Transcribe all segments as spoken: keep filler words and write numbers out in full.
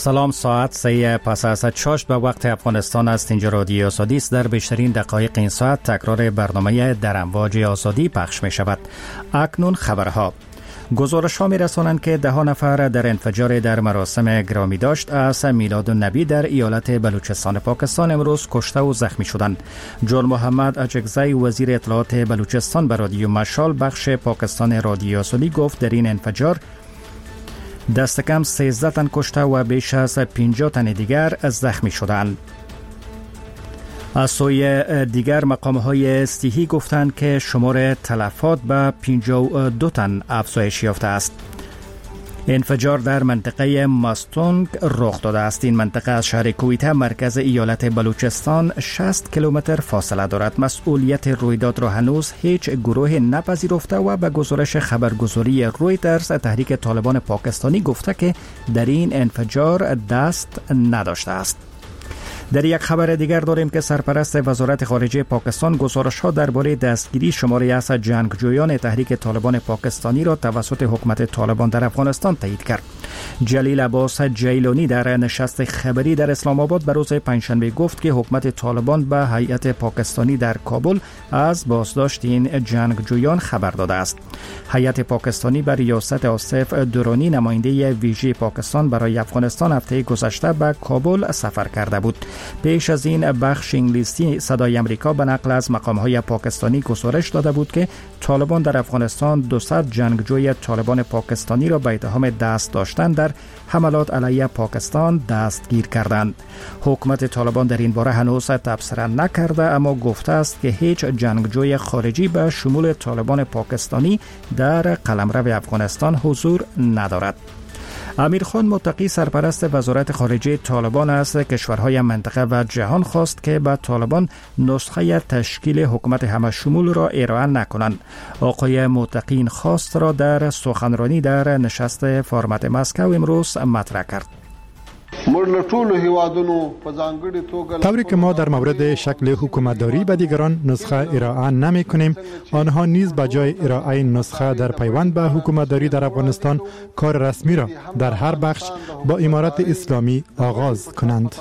سلام، ساعت سه پس از چاشت به وقت افغانستان است. اینجا رادیو آزادی است. در بیشترین دقایق این ساعت تکرار برنامه در امواج آزادی پخش می شود. اکنون خبرها. گزارش ها می رسانند که ده نفر در انفجار در مراسم گرامی داشت از میلاد النبی در ایالت بلوچستان پاکستان امروز کشته و زخمی شدند. جان محمد اجگزی وزیر اطلاعات بلوچستان به رادیو مشال بخش پاکستان رادیو آزادی گفت در این انفجار دست کم سیزده تن کشته و بیش از پنجاه تن دیگر زخمی شدند. از سوی دیگر مقام‌های صحی گفتند که شمار تلفات به پنجاه و دو تن افزایش یافته است. انفجار در منطقه مستونگ رخ داده است. این منطقه از شهر کویته مرکز ایالت بلوچستان شصت کیلومتر فاصله دارد. مسئولیت رویداد را هنوز هیچ گروه نپذیرفته و به گزارش خبرگزاری رویترز تحریک طالبان پاکستانی گفته که در این انفجار دست نداشته است. در یک خبر دیگر داریم که سرپرست وزارت خارجه پاکستان گزارش‌ها درباره دستگیری شماری از جنگجویان تحریک طالبان پاکستانی را توسط حکومت طالبان در افغانستان تایید کرد. جلیل عباس جیلانی در نشست خبری در اسلام آباد به روز پنجشنبه گفت که حکومت طالبان به هیئت پاکستانی در کابل از بازداشت این جنگجویان خبر داده است. هیئت پاکستانی بر ریاست آصف درانی نماینده ویژه پاکستان برای افغانستان هفته گذشته به کابل سفر کرده بود. پیش از این بخش انگلیسی صدای امریکا به نقل از مقام‌های پاکستانی گزارش داده بود که طالبان در افغانستان دویست جنگجوی طالبان پاکستانی را به اتهام دست داشتن در حملات علیه پاکستان دستگیر کردند. حکومت طالبان در این باره هنوز تبصره نکرده، اما گفته است که هیچ جنگجوی خارجی به شمول طالبان پاکستانی در قلمرو افغانستان حضور ندارد. امیر خان متقی سرپرست وزارت خارجه طالبان است کشورهای منطقه و جهان خواست که به طالبان نسخه تشکیل حکومت همه‌شمول را ارائه نکنند. آقای متقی این خواست را در سخنرانی در نشست فرمت مسکو امروز مطرح کرد. طوری که ما در مورد شکل حکومتداری به دیگران نسخه ارائه نمی کنیم، آنها نیز به جای ارائه نسخه در پیوند به حکومتداری در افغانستان کار رسمی را در هر بخش با امارت اسلامی آغاز کنند.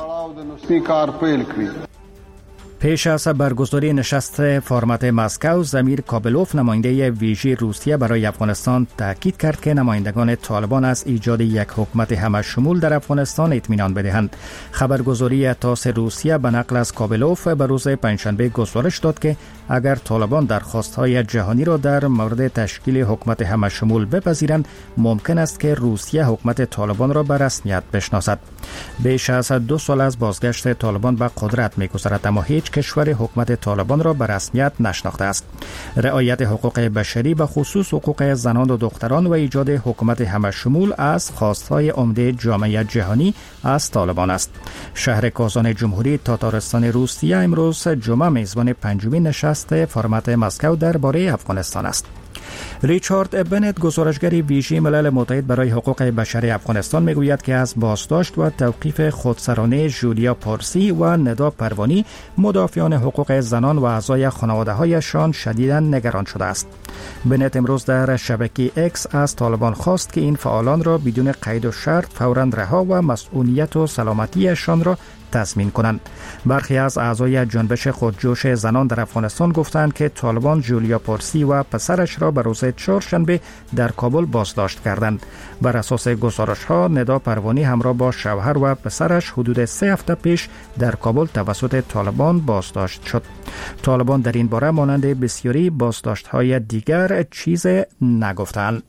پیش از برگزاری نشست فرمت مسکو، زمیر کابلوف نماینده ویژه روسیه برای افغانستان تاکید کرد که نمایندگان طالبان از ایجاد یک حکومت همه‌شمول در افغانستان اطمینان بدهند. خبرگزاری تاس روسیه به نقل از کابلوف به روز پنجشنبه گزارش داد که اگر طالبان درخواست‌های جهانی را در مورد تشکیل حکومت همه‌شمول بپذیرند، ممکن است که روسیه حکومت طالبان را به رسمیت بشناسد. بیش از دو سال از بازگشت طالبان به قدرت می‌گذرد، اما هیچ کشور حکومت طالبان را به رسمیت نشناخته است. رعایت حقوق بشری به خصوص حقوق زنان و دختران و ایجاد حکومت همه‌شمول از خواست‌های عمده جامعه جهانی از طالبان است. شهر کازان جمهوری تاتارستان روسیه امروز جمعه میزبان پنجمین نشست فرمت مسکو درباره افغانستان است. ریچارد بنت گزارشگر ویژه ملل متحد برای حقوق بشر افغانستان میگوید که از بازداشت و توقیف خودسرانه جولیا پارسی و ندا پروانی مدافعان حقوق زنان و اعضای خانواده‌هایشان شدیداً نگران شده است. بنت امروز در شبکه اکس از طالبان خواست که این فعالان را بدون قید و شرط فوراً رها و مسئولیت و سلامتیشان را تضمین کنند. برخی از اعضای جنبش خودجوش زنان در افغانستان گفتند که طالبان جولیا پارسی و پسرش را به روز چهارشنبه در کابل بازداشت کردند. بر اساس گزارش‌ها ندا پروانی همراه با شوهر و پسرش حدود سه هفته پیش در کابل توسط طالبان بازداشت شد. طالبان در این باره مانند بسیاری بازداشت‌های دیگر چیز نگفتند.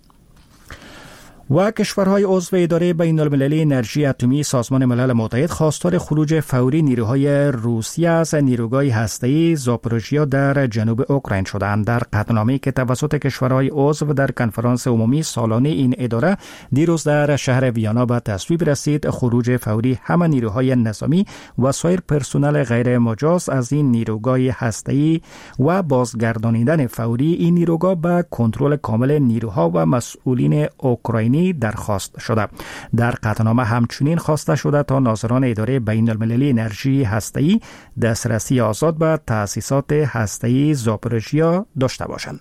و کشورهای عضو اداره بین المللی انرژی اتمی سازمان ملل متحد خواستار خروج فوری نیروهای روسیه از نیروگاه هسته‌ای زاپوروژیا در جنوب اوکراین شدند. در قطعنامه‌ای که توسط کشورهای عضو در کنفرانس عمومی سالانه این اداره دیروز در شهر ویانا به تصویب رسید، خروج فوری همه نیروهای نظامی و سایر پرسنل غیر مجاز از این نیروگاه هسته‌ای و بازگردانیدن فوری این نیروگاه به کنترل کامل نیروها و مسئولین اوکراینی درخواست شده. در قطعنامه همچنین خواسته شده تا ناظران اداره بین المللی انرژی هسته‌ای دسترسی آزاد به تأسیسات هسته‌ای زاپوروژیا داشته باشند.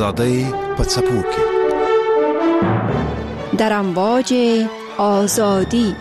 آزادی پڅپوکي در امواج آزادی.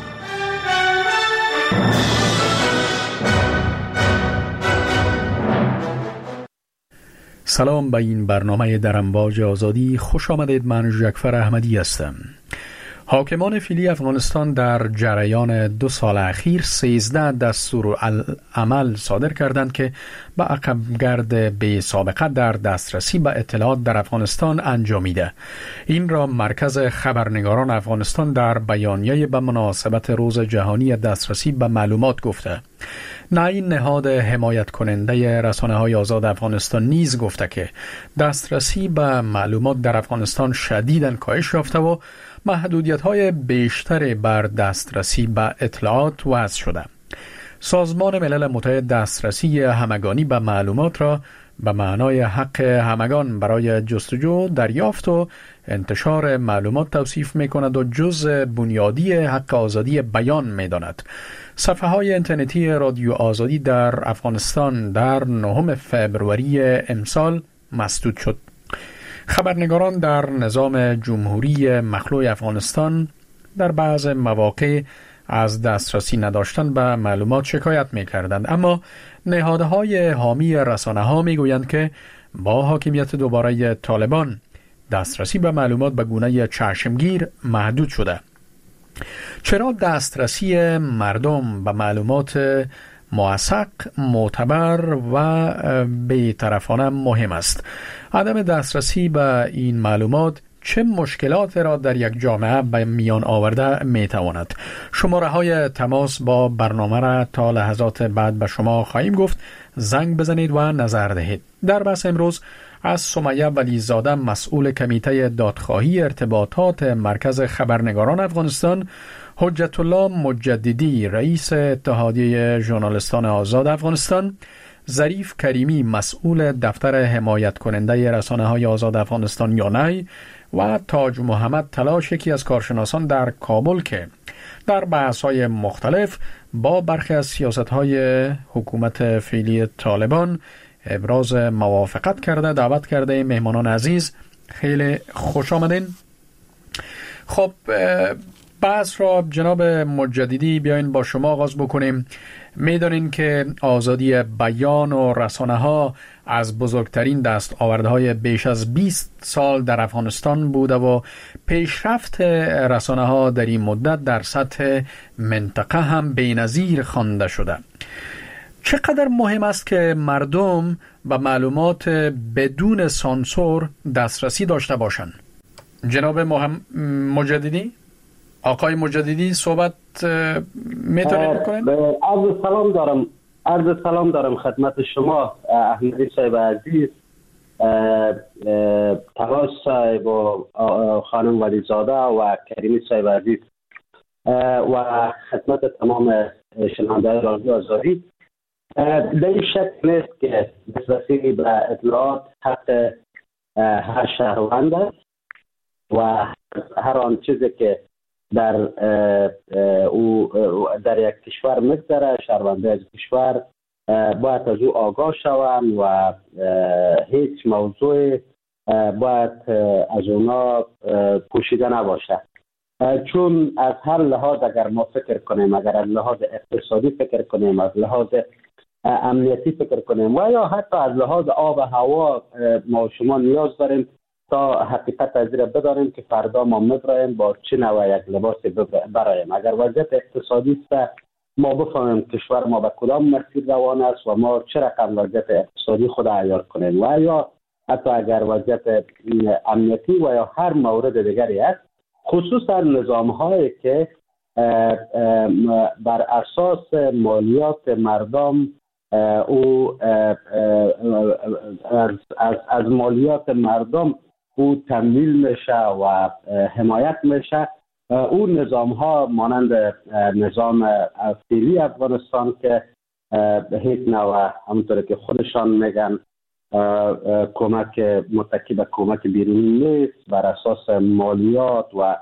سلام به این برنامه در امواج آزادی. خوش آمدید. من ژکفر احمدی هستم. حاکمان فعلی افغانستان در جریان دو سال اخیر سیزده دستور عمل صادر کردند که به عقبگرد بی سابقه در دسترسی به اطلاعات در افغانستان انجامیده. این را مرکز خبرنگاران افغانستان در بیانیه به مناسبت روز جهانی دسترسی به معلومات گفته. نه این نهاد حمایت کننده رسانه‌های آزاد افغانستان نیز گفته که دسترسی به معلومات در افغانستان شدیداً کاهش یافته و محدودیت‌های بیشتری بر دسترسی به اطلاعات وضع شده. سازمان ملل متحد دسترسی همگانی به معلومات را به معنای حق همگان برای جستجو، دریافت و انتشار معلومات توصیف می‌کند و جزء بنیادی حق آزادی بیان می‌داند. صفحه‌های اینترنتی رادیو آزادی در افغانستان در نهم فوریه امسال مسدود شد. خبرنگاران در نظام جمهوری مخلوع افغانستان در بعض مواقع از دسترسی نداشتن به معلومات شکایت می‌کردند، اما نهادهای حامی رسانه‌ها می‌گویند که با حاکمیت دوباره طالبان دسترسی به معلومات به گونه چشمگیر محدود شده. چرا دسترسی مردم به معلومات موثق، معتبر و بی‌طرفانه مهم است؟ عدم دسترسی به این معلومات چه مشکلات را در یک جامعه به میان آورده میتواند؟ شماره های تماس با برنامه را تا لحظات بعد به شما خواهیم گفت. زنگ بزنید و نظر دهید. در بحث امروز از سمیه ولیزاده، مسئول کمیته دادخواهی ارتباطات مرکز خبرنگاران افغانستان، حجت الله مجددی، رئیس اتحادیه ژورنالیستان آزاد افغانستان، ظریف کریمی، مسئول دفتر حمایت کننده رسانه‌های آزاد افغانستان یونای، و تاج محمد تلاش، یکی از کارشناسان در کابل که در بحث‌های مختلف با برخی از سیاست‌های حکومت فعلی طالبان ابراز موافقت کرده. دعوت کرده مهمانان عزیز، خیلی خوش آمدین. خب بحث را جناب مجددی بیاین با شما آغاز بکنیم. میدانین که آزادی بیان و رسانه ها از بزرگترین دستاوردهای بیش از بیست سال در افغانستان بوده و پیشرفت رسانه ها در این مدت در سطح منطقه هم بی‌نظیر خوانده شده. چقدر مهم است که مردم به معلومات بدون سانسور دسترسی داشته باشند؟ جناب مجددی، آقای مجددی صحبت میتونید بکنید؟ عرض سلام دارم عرض سلام دارم خدمت شما احمدی صاحب عزیز، تلاش صاحب و خانم ولیزاده و کریمی صاحب عزیز و خدمت تمام شنوندگان رادیو آزادی. در این شک نیست که دسترسی به اطلاعات حق هر شهروند است و هر آن چیزی که در او در یک کشور میگذره، شهرونده از کشور باید از او آگاه شوند و هیچ موضوع باید از اونا پوشیده نباشه. چون از هر لحاظ اگر ما فکر کنیم، اگر از لحاظ اقتصادی فکر کنیم، از لحاظ امنیتی فکر کنیم و یا حتی از لحاظ آب و هوا، ما شما نیاز داریم تا حقیقت از را بداریم که فردا ما مبرایم با چه نوع یک لباسی برایم. اگر وضعیت اقتصادی است ما بفهمیم کشور ما به کدام مسیر روان است و ما چه رقم وضعیت اقتصادی خود عیار کنیم و یا حتی اگر وضعیت امنیتی و یا هر مورد دیگری است، خصوصا نظام هایی که بر اساس مالیات مردم او از, از, از مالیات مردم او تمویل میشه و حمایت میشه، اون نظام ها مانند نظام فعلی افغانستان که هیچ نوع همونطور که خودشان میگن کمک متکی به کمک بیرونی نیست، بر اساس مالیات و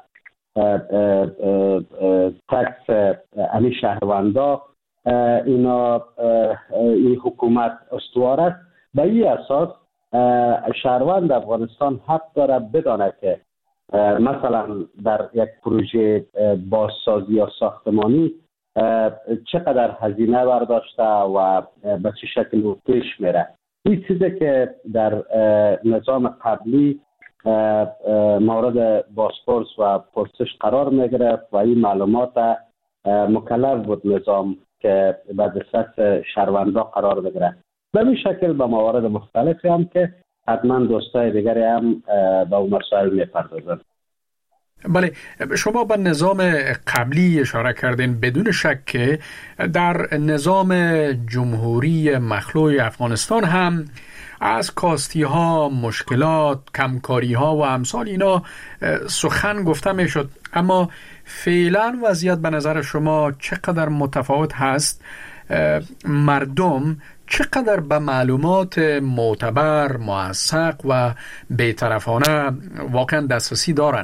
تکس امی شهروندا اینا این حکومت استوار است. به این اساس شهروند افغانستان حق داره بدانه که مثلا در یک پروژه بازسازی یا ساختمانی چقدر هزینه برداشته و به چه شکل پیش میره. این چیزی که در نظام قبلی مورد بازپرس و پرسش قرار میگرفت و این معلومات مکلف بود نظام که به دسترس شهروندا قرار بگیره. به این شکل به موارد مختلفی هم که حتما دوستای دیگری هم به اون مسائل میپردازند. بله، شما به نظام قبلی اشاره کردین. بدون شک که در نظام جمهوری مخلوع افغانستان هم از کاستی ها، مشکلات، کمکاری ها و امثال اینا سخن گفته می شد، اما فعلا وضعیت به نظر شما چقدر متفاوت هست؟ مردم چقدر به معلومات معتبر، موثق و بی‌طرفانه واقعا دسترسی دارن؟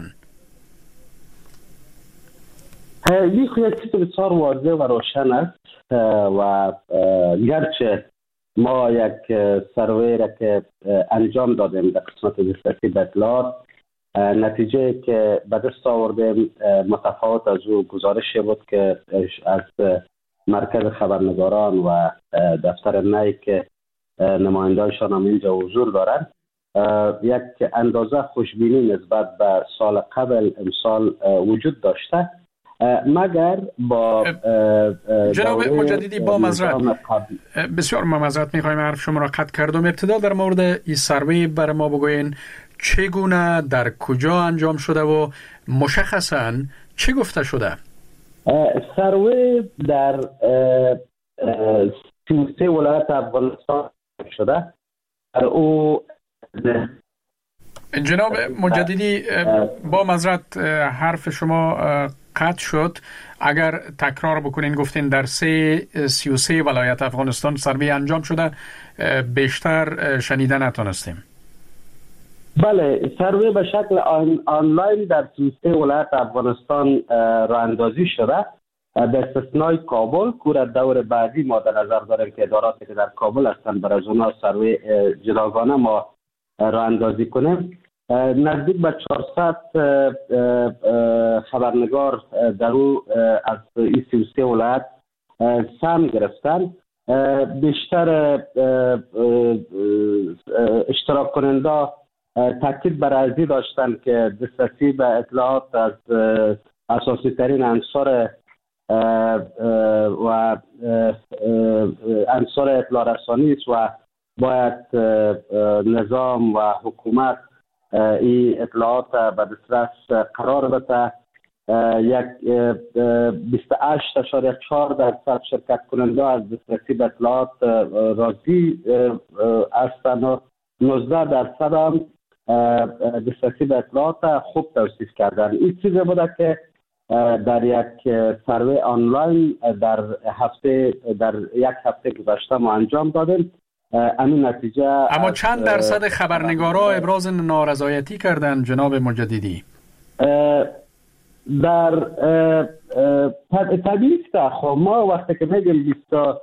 این یک چیز بسیار واضح و روشن است و گرچه ما یک سروی را که انجام دادیم در قسمت دسترسی به اطلاعات، نتیجه که به دست آوردیم متفاوت از او گزارشی بود که از مرکز خبرنگاران و دفتر نی که نماینده‌شان هم اینجا حضور دارند یک اندازه خوشبینی نسبت به سال قبل امسال وجود داشته، مگر با جناب مجددی با معذرت بسیار معذرت میخوایم حرف شما را قطع کردم. ابتدا در مورد این سروی بر ما بگوین چگونه، در کجا انجام شده و مشخصاً چه گفته شده؟ سروی در سی و سه ولایت افغانستان شده. او جناب مجددی با معذرت حرف شما قطع شد. اگر تکرار بکنین، گفتین در سه سی و سه ولایت افغانستان سروی انجام شده، بیشتر شنیده نتونستیم. بله، سروی به شکل آن آنلاین در سی و سه ولایت افغانستان راه اندازی شده، به استثنای کابل که دور بعدی ما در نظر داریم که اداراتی که در کابل هستند برای از اونها سروی جداگانه ما راه اندازی کنیم. نزدیک به چهارصد خبرنگار در او از این سی و سه ولایت سهم گرفتن. بیشتر اشتراک کننده تاکید بر ازی داشتن که دسترسی به اطلاعات از اساسی ترین عنصر و عنصر اطلاع رسانی است و باید نظام و حکومت این اطلاعات به دسترس قرار بده. یک بیست و هشت اشاره چهار درصد شرکت کننده از دسترسی به اطلاعات راضی هستند و نوزده درصد هم دسترسی به اطلاعات خوب توصیف کردن. این چیزی بوده که در یک سروی آنلاین در هفته در یک هفته گذشته ما انجام دادیم. همین نتیجه. اما چند درصد خبرنگارا ابراز نارضایتی کردن جناب مجددی؟ در طبیعی است. خب ما وقتی که میگیم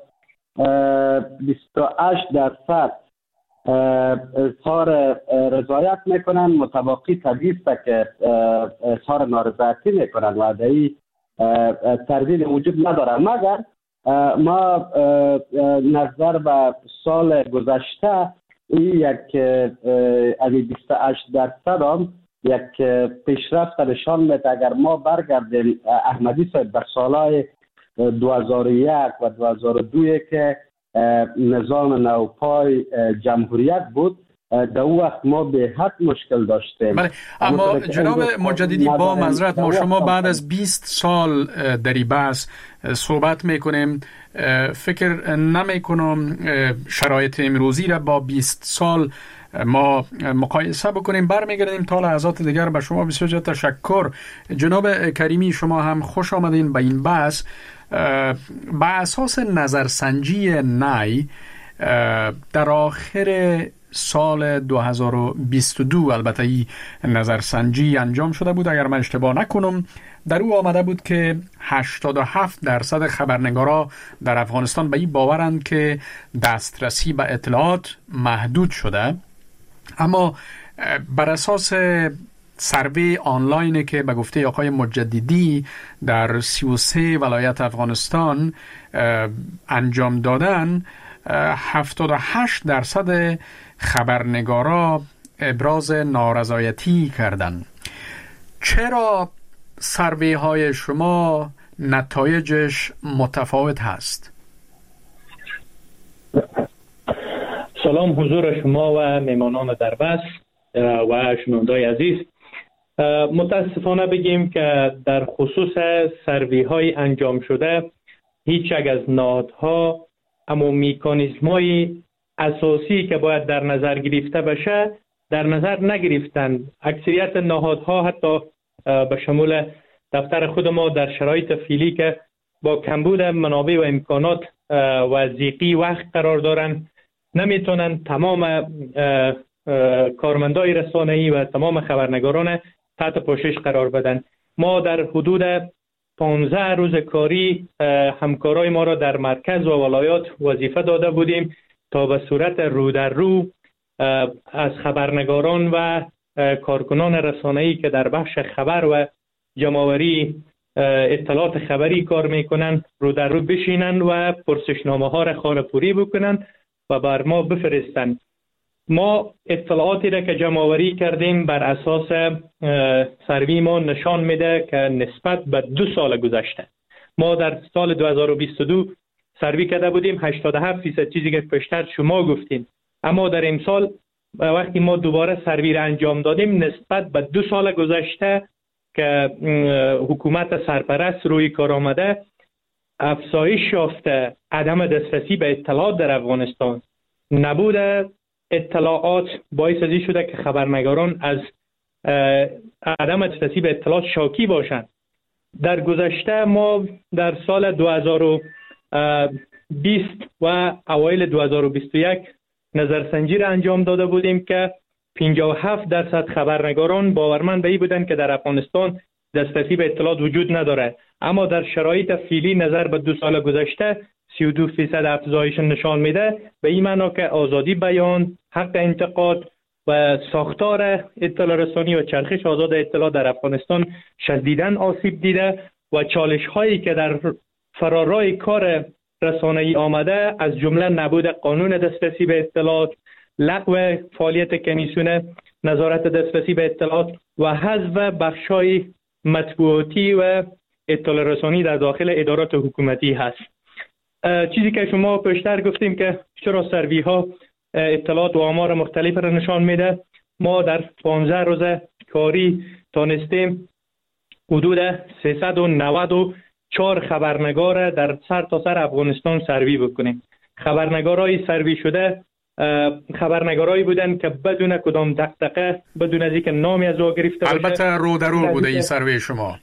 بیست و هشت درصد اظهار رضایت میکنن، متباقی طبیعی است که اظهار نارضایتی میکنن و در این تردید وجود نداره. مگر ما نظر به سال گذشته این یک از بیست و هشت درصد هم یک پیشرفت نشان میده. اگر ما برگردیم احمدی صاحب به سالهای دو هزار و یک و دو هزار و دو که نظام نوپای جمهوریت بود، در اون وقت ما به حد مشکل داشتیم. بله، اما جناب مجددی با معذرت ما شما بعد از بیست سال در این بحث صحبت میکنیم، فکر نمیکنم شرایط امروزی را با بیست سال ما مقایسه بکنیم. برمیگردیم تا لحظات دیگر. به شما بسیار تشکر. جناب کریمی، شما هم خوش آمدین به این بحث. به اساس نظرسنجی نی در آخر سال دو هزار و بیست و دو، البته این نظرسنجی انجام شده بود اگر من اشتباه نکنم، در او آمده بود که هشتاد و هفت درصد خبرنگارا در افغانستان به این باورند که دسترسی به اطلاعات محدود شده اما بر اساس سروی آنلاین که به گفته آقای مجددی در سی و سه ولایت افغانستان انجام دادن، هفتاد و هشت درصد خبرنگارا ابراز نارضایتی کردند. چرا سروی های شما نتایجش متفاوت هست؟ سلام حضور شما و میمانان در بس و شنوندای عزیز. متاسفانه بگیم که در خصوص سروی های انجام شده هیچ یک از نهادها اما میکانیزم های اساسی که باید در نظر گرفته بشه در نظر نگرفتند. اکثریت نهادها حتی به شمول دفتر خود ما در شرایط فعلی که با کمبود منابع و امکانات و ضیقی وقت قرار دارند نمیتونن تمام کارمندای رسانه‌ای و تمام خبرنگاران تحت پوشش قرار بدن. ما در حدود پانزده روز کاری همکارای ما را در مرکز و ولایات وظیفه داده بودیم تا به صورت رو در رو از خبرنگاران و کارکنان رسانه‌ای که در بخش خبر و جمع‌آوری اطلاعات خبری کار میکنن رو در رو بشینن و پرسشنامه ها را خانه‌پوری بکنن و بر ما بفرستن. ما اطلاعاتی را که جمع‌آوری کردیم بر اساس سروی ما نشان میده که نسبت به دو سال گذشته ما در سال دو هزار و بیست و دو سروی کرده بودیم هشتاد و هفت درصد، چیزی که پیشتر شما گفتین. اما در امسال وقتی ما دوباره سروی را انجام دادیم نسبت به دو سال گذشته که حکومت سرپرست روی کار آمده افزایش یافته عدم دسترسی به اطلاعات در افغانستان، نبود اطلاعات باعث ازی شده که خبرنگاران از عدم دسترسی به اطلاعات شاکی باشند. در گذشته ما در سال دو هزار و بیست و اوایل دو هزار و بیست و یک نظرسنجی را انجام داده بودیم که پنجاه و هفت درصد خبرنگاران باورمند به این بودند که در افغانستان دسترسی به اطلاعات وجود نداره. اما در شرایط فعلی نظر به دو سال گذشته سی و دو درصد افزایش نشان میده، به این معنا که آزادی بیان، حق انتقاد و ساختار اطلاع رسانی و چرخش آزاد اطلاع در افغانستان شدیداً آسیب دیده و چالش هایی که در فرارای کار رسانه‌ای آمده از جمله نبود قانون دسترسی به اطلاعات، لغو فعالیت کمیسیون نظارت دسترسی به اطلاعات و حذف بخش‌های مطبوعاتی و اطلاع رسانی در داخل ادارات حکومتی هست. چیزی که شما پیشتر گفتیم که چرا سروی ها اطلاعات و آمار مختلف را نشان میده، ما در پانزده روز کاری تانستیم حدود سیصد و نود و چهار خبرنگار در سر تا سر افغانستان سروی بکنیم. خبرنگارای سروی شده خبرنگارایی بودن که بدون کدام دغدغه، بدون از اینکه نامی از او گرفته باشه. البته رو در رو بوده این سروی شما؟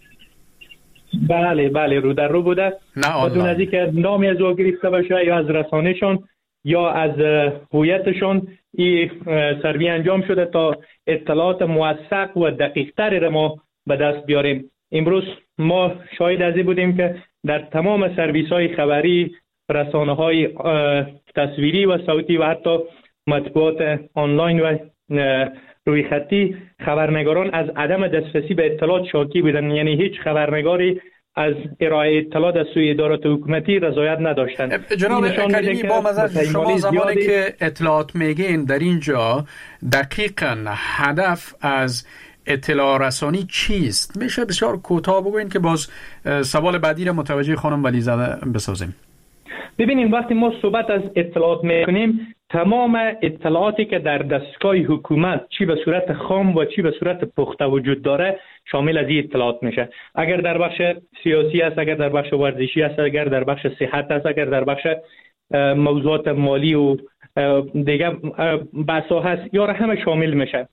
بله بله رو در رو بوده، بدون از اینکه نامی از او گرفته باشه یا از رسانه‌شان یا از هویتشان این سروی انجام شده تا اطلاعات موثق و دقیق تری را ما به دست بیاریم. امروز ما شاهد از این بودیم که در تمام سرویس های خبری، رسانه های تصویری و صوتی و حتی مطبوعات آنلاین و روی خطی خبرنگاران از عدم دسترسی به اطلاعات شاکی بودن. یعنی هیچ خبرنگاری از ارائه اطلاعات از سوی ادارات حکومتی رضایت نداشتند. جناب کریمی، با مزد شما زمانی که اطلاعات میگین در اینجا دقیقاً هدف از اطلاع رسانی چیست؟ میشه بسیار کوتاه بگوین که باز سوال بعدی را متوجه خانم ولیزاده بسازیم. ببینید وقتی ما صحبت از اطلاعات میکنیم تمام اطلاعاتی که در دستگاه حکومت چی به صورت خام و چی به صورت پخته وجود داره شامل از این اطلاعات میشه. اگر در بخش سیاسی است، اگر در بخش ورزشی است، اگر در بخش صحت است، اگر در بخش موضوعات مالی و دیگه بحثا هست، یا همه شامل میشه.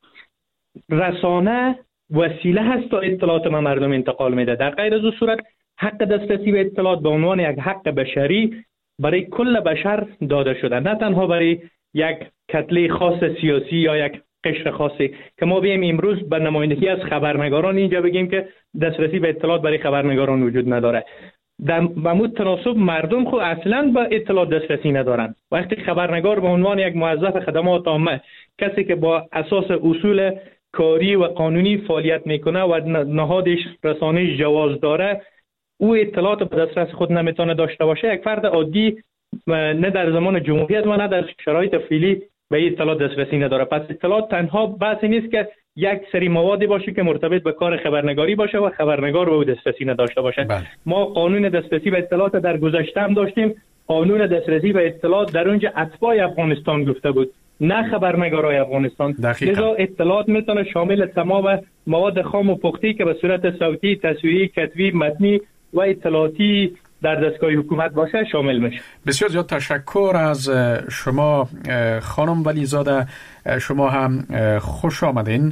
رسانه وسیله هست تا اطلاعات ما مردم انتقال میده. در غیر از اون صورت حق دسترسی به اطلاعات به عنوان یک حق بشری برای کل بشر داده شده، نه تنها برای یک کتله خاص سیاسی یا یک قشر خاصی که ما بیم امروز به نمایندگی از خبرنگاران اینجا بگیم که دسترسی به اطلاعات برای خبرنگاران وجود نداره. در ممود تناسب مردم خود اصلا به اطلاعات دسترسی ندارند. وقتی خبرنگار به عنوان یک موظف خدمات عامه، کسی که با اساس اصول کاری و قانونی فعالیت میکنه و نهادش رسانه جواز داره، او اطلاعات به دسترس خود نمیتونه داشته باشه. یک فرد عادی نه در زمان جمهوریت و نه در شرایط فعلی به این اطلاعات دسترسی نداره. پس اطلاعات تنها بحثی نیست که یک سری موادی باشه که مرتبط به کار خبرنگاری باشه و خبرنگار به او دسترسی نداشته باشه. بله. ما قانون دسترسی به اطلاعات در گذشته هم داشتیم. قانون دسترسی به اطلاعات در اونجا اتباع افغانستان گفته بود، نه خبرنگارای افغانستان. لذا اطلاعات میتونه شامل تمام مواد خام و پختی که به صورت صوتی، تصویری، کتبی، متنی و اطلاعاتی در دستگاه حکومت باشه شامل میشه. بسیار زیاد تشکر از شما خانم ولیزاده. شما هم خوش آمدین.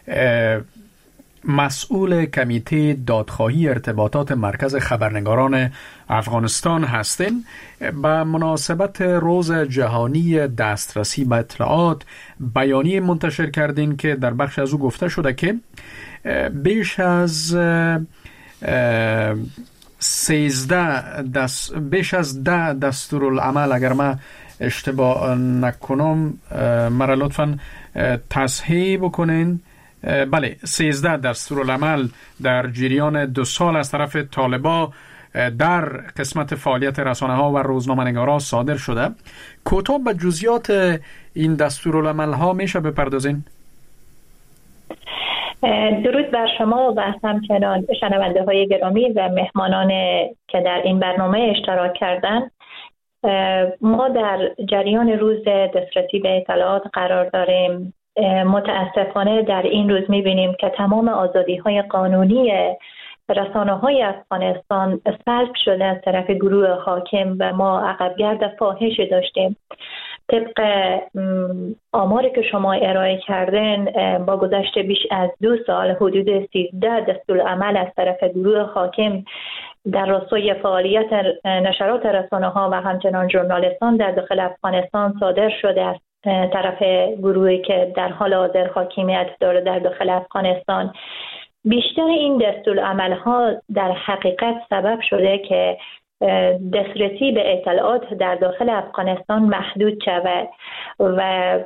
مسئول کمیته دادخواهی ارتباطات مرکز خبرنگاران افغانستان هستین. به مناسبت روز جهانی دسترسی به اطلاعات بیانیه منتشر کردین که در بخش از او گفته شده که بیش از سیزده دست بیش از ده دستورالعمل، اگر من اشتباه نکنم مرا لطفاً تصحیح بکنین، بله سیزده دستورالعمل در جریان دو سال از طرف طالبا در قسمت فعالیت رسانه ها و روزنامه‌نگاران صادر شده. کوتاه به جزئیات این دستورالعمل ها میشه بپردازین؟ درود بر شما و همچنان شنونده های گرامی و مهمانان که در این برنامه اشتراک کردن. ما در جریان روز دسترسی به اطلاعات قرار داریم. متاسفانه در این روز می‌بینیم که تمام آزادی‌های قانونی رسانه‌های افغانستان سلب شده از طرف گروه حاکم و ما عقبگرد فاحشی داشتیم. طبق آماری که شما ارائه کردن، با گذشت بیش از دو سال حدود سیزده دستورالعمل از طرف گروه حاکم در راستای فعالیت نشرات رسانه‌ها و همچنان ژورنالیستان در داخل افغانستان صادر شده است طرف گروهی که در حال حاضر حاکمیت داره در داخل افغانستان. بیشتر این دستورالعمل‌ها در حقیقت سبب شده که دسترسی به اطلاعات در داخل افغانستان محدود شود و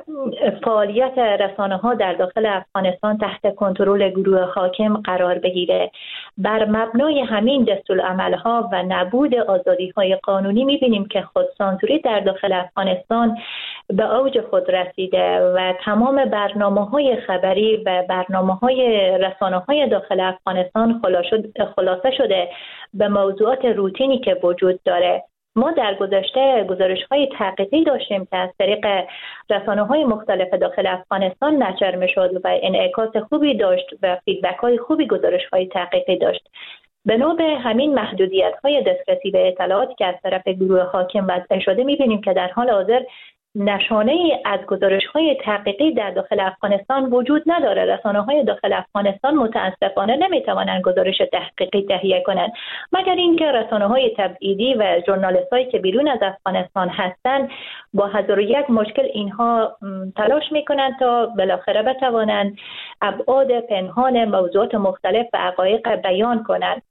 فعالیت رسانه‌ها در داخل افغانستان تحت کنترل گروه حاکم قرار بگیره. بر مبنای همین دستورالعمل‌ها و نبود آزادی‌های قانونی می‌بینیم که خودسانسوری در داخل افغانستان به اوج خود رسیده و تمام برنامه‌های خبری و برنامه‌های رسانه‌های داخل افغانستان خلاصه شده به موضوعات روتینی که وجود داره. ما در گذشته گزارش‌های تحقیقی داشتیم که از طریق رسانه‌های مختلف داخل افغانستان نشر می‌شد و انعکاس خوبی داشت و فیدبک‌های خوبی گزارش‌های تحقیقی داشت. بنا به همین محدودیت‌های دسترسی به اطلاعات که از طرف گروه حاکم وضع شده، می‌بینیم که در حال حاضر نشانه ای از گزارش‌های تحقیقی در داخل افغانستان وجود نداره. رسانه‌های داخل افغانستان متأسفانه نمی‌توانند گزارش تحقیقی تهیه کنند، مگر اینکه رسانه‌های تبعیدی و ژورنالیست‌هایی که بیرون از افغانستان هستند با هزار و یک مشکل اینها تلاش می‌کنند تا بالاخره بتوانند ابعاد پنهان موضوعات مختلف و حقایق بیان کنند.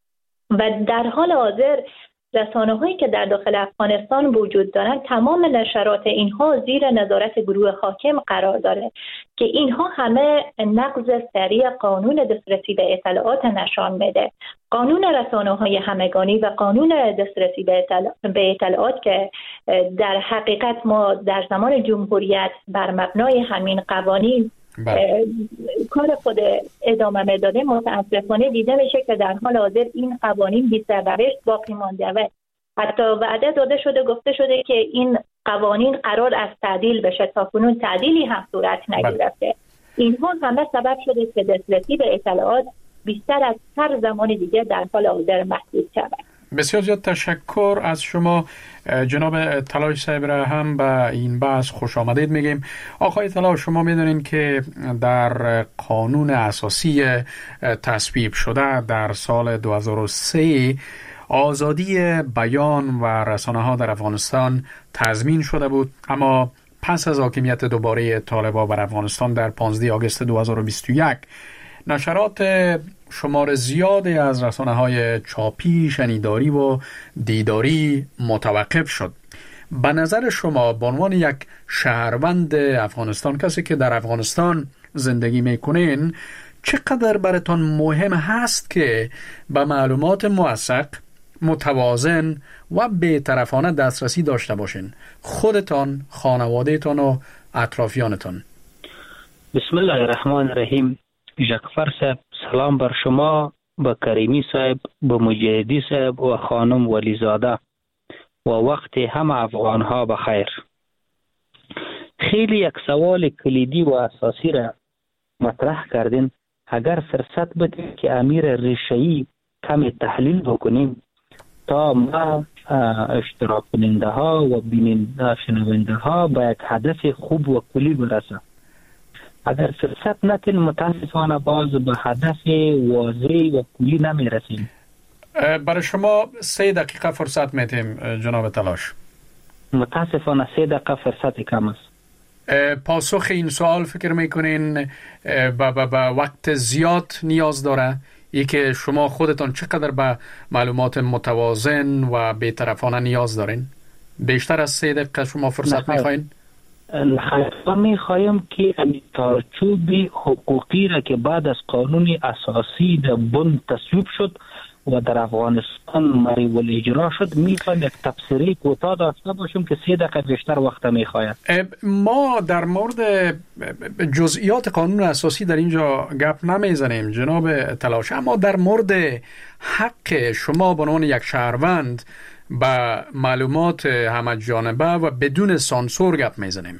و در حال حاضر رسانه‌هایی که در داخل افغانستان وجود دارند، تمام نشرات اینها زیر نظارت گروه حاکم قرار داره که اینها همه نقض سریع قانون دسترسی به اطلاعات نشان میده. قانون رسانه‌های همگانی و قانون دسترسی به اطلاعات که در حقیقت ما در زمان جمهوریت بر مبنای همین قوانین کار خود ادامه میداده، متاسفانه دیده میشه که در حال حاضر این قوانین بی سرنوشت باقی مانده و حتی وعده داده شده، گفته شده که این قوانین قرار از تعدیل بشه، تا کنون تعدیلی هم صورت نگرفته. اینها همه سبب شده که دسترسی به اطلاعات بیشتر از هر زمان دیگه در حال حاضر محدود شود. بسیار زیاد تشکر از شما جناب طلایی صاحب، را هم به این بحث خوش آمدید میگیم. آقای طلایی، شما میدونین که در قانون اساسی تصویب شده در سال دو هزار و سه آزادی بیان و رسانه ها در افغانستان تضمین شده بود، اما پس از حاکمیت دوباره طالبان بر افغانستان در پانزده آگوست دو هزار و بیست و یک نشرات شمار زیادی از رسانه‌های چاپی، شنیداری و دیداری متوقف شد. به نظر شما به عنوان یک شهروند افغانستان، کسی که در افغانستان زندگی میکنین، چقدر براتون مهم هست که به معلومات موثق، متوازن و بی‌طرفانه دسترسی داشته باشین، خودتان، خانوادهتان و اطرافیانتان؟ بسم الله الرحمن الرحیم. جعفر صاحب، سلام بر شما، به کریمی صاحب، به مجاهدی صاحب و خانم ولیزاده و وقت همه افغان ها بخیر. خیلی یک سوال کلیدی و اساسی را مطرح کردین. اگر فرصت بدید که امیر ریشه‌ای کمی تحلیل بکنیم تا ما اشتراک کننده ها و بیننده شنونده ها به یک هدف خوب و کلی برسه. اگر فرصت نتین متاسفانه باز به هدف واضح و کلی نمی رسیم. برای شما سه دقیقه فرصت میتیم جناب تلاش. متاسفانه سه دقیقه فرصت کم است. پاسخ این سوال فکر میکنین با, با, با وقت زیاد نیاز داره؟ ای که شما خودتان چقدر به معلومات متوازن و بی‌طرفانه نیاز دارین؟ بیشتر از سه دقیقه شما فرصت میخواین؟ ما میخوایم که چارچوب حقوقی را که بعد از قانون اساسی در بن تصویب شد و در افغانستان مریو الاجرا شد، میخوایم یک تفسیری کوتاه داشته باشیم که سه دقیقه بیشتر وقت میخواید. ما در مورد جزئیات قانون اساسی در اینجا گپ نمیزنیم جناب تلاش، اما در مورد حق شما به عنوان یک شهروند با معلومات همه جانبه و بدون سانسور گپ میزنیم.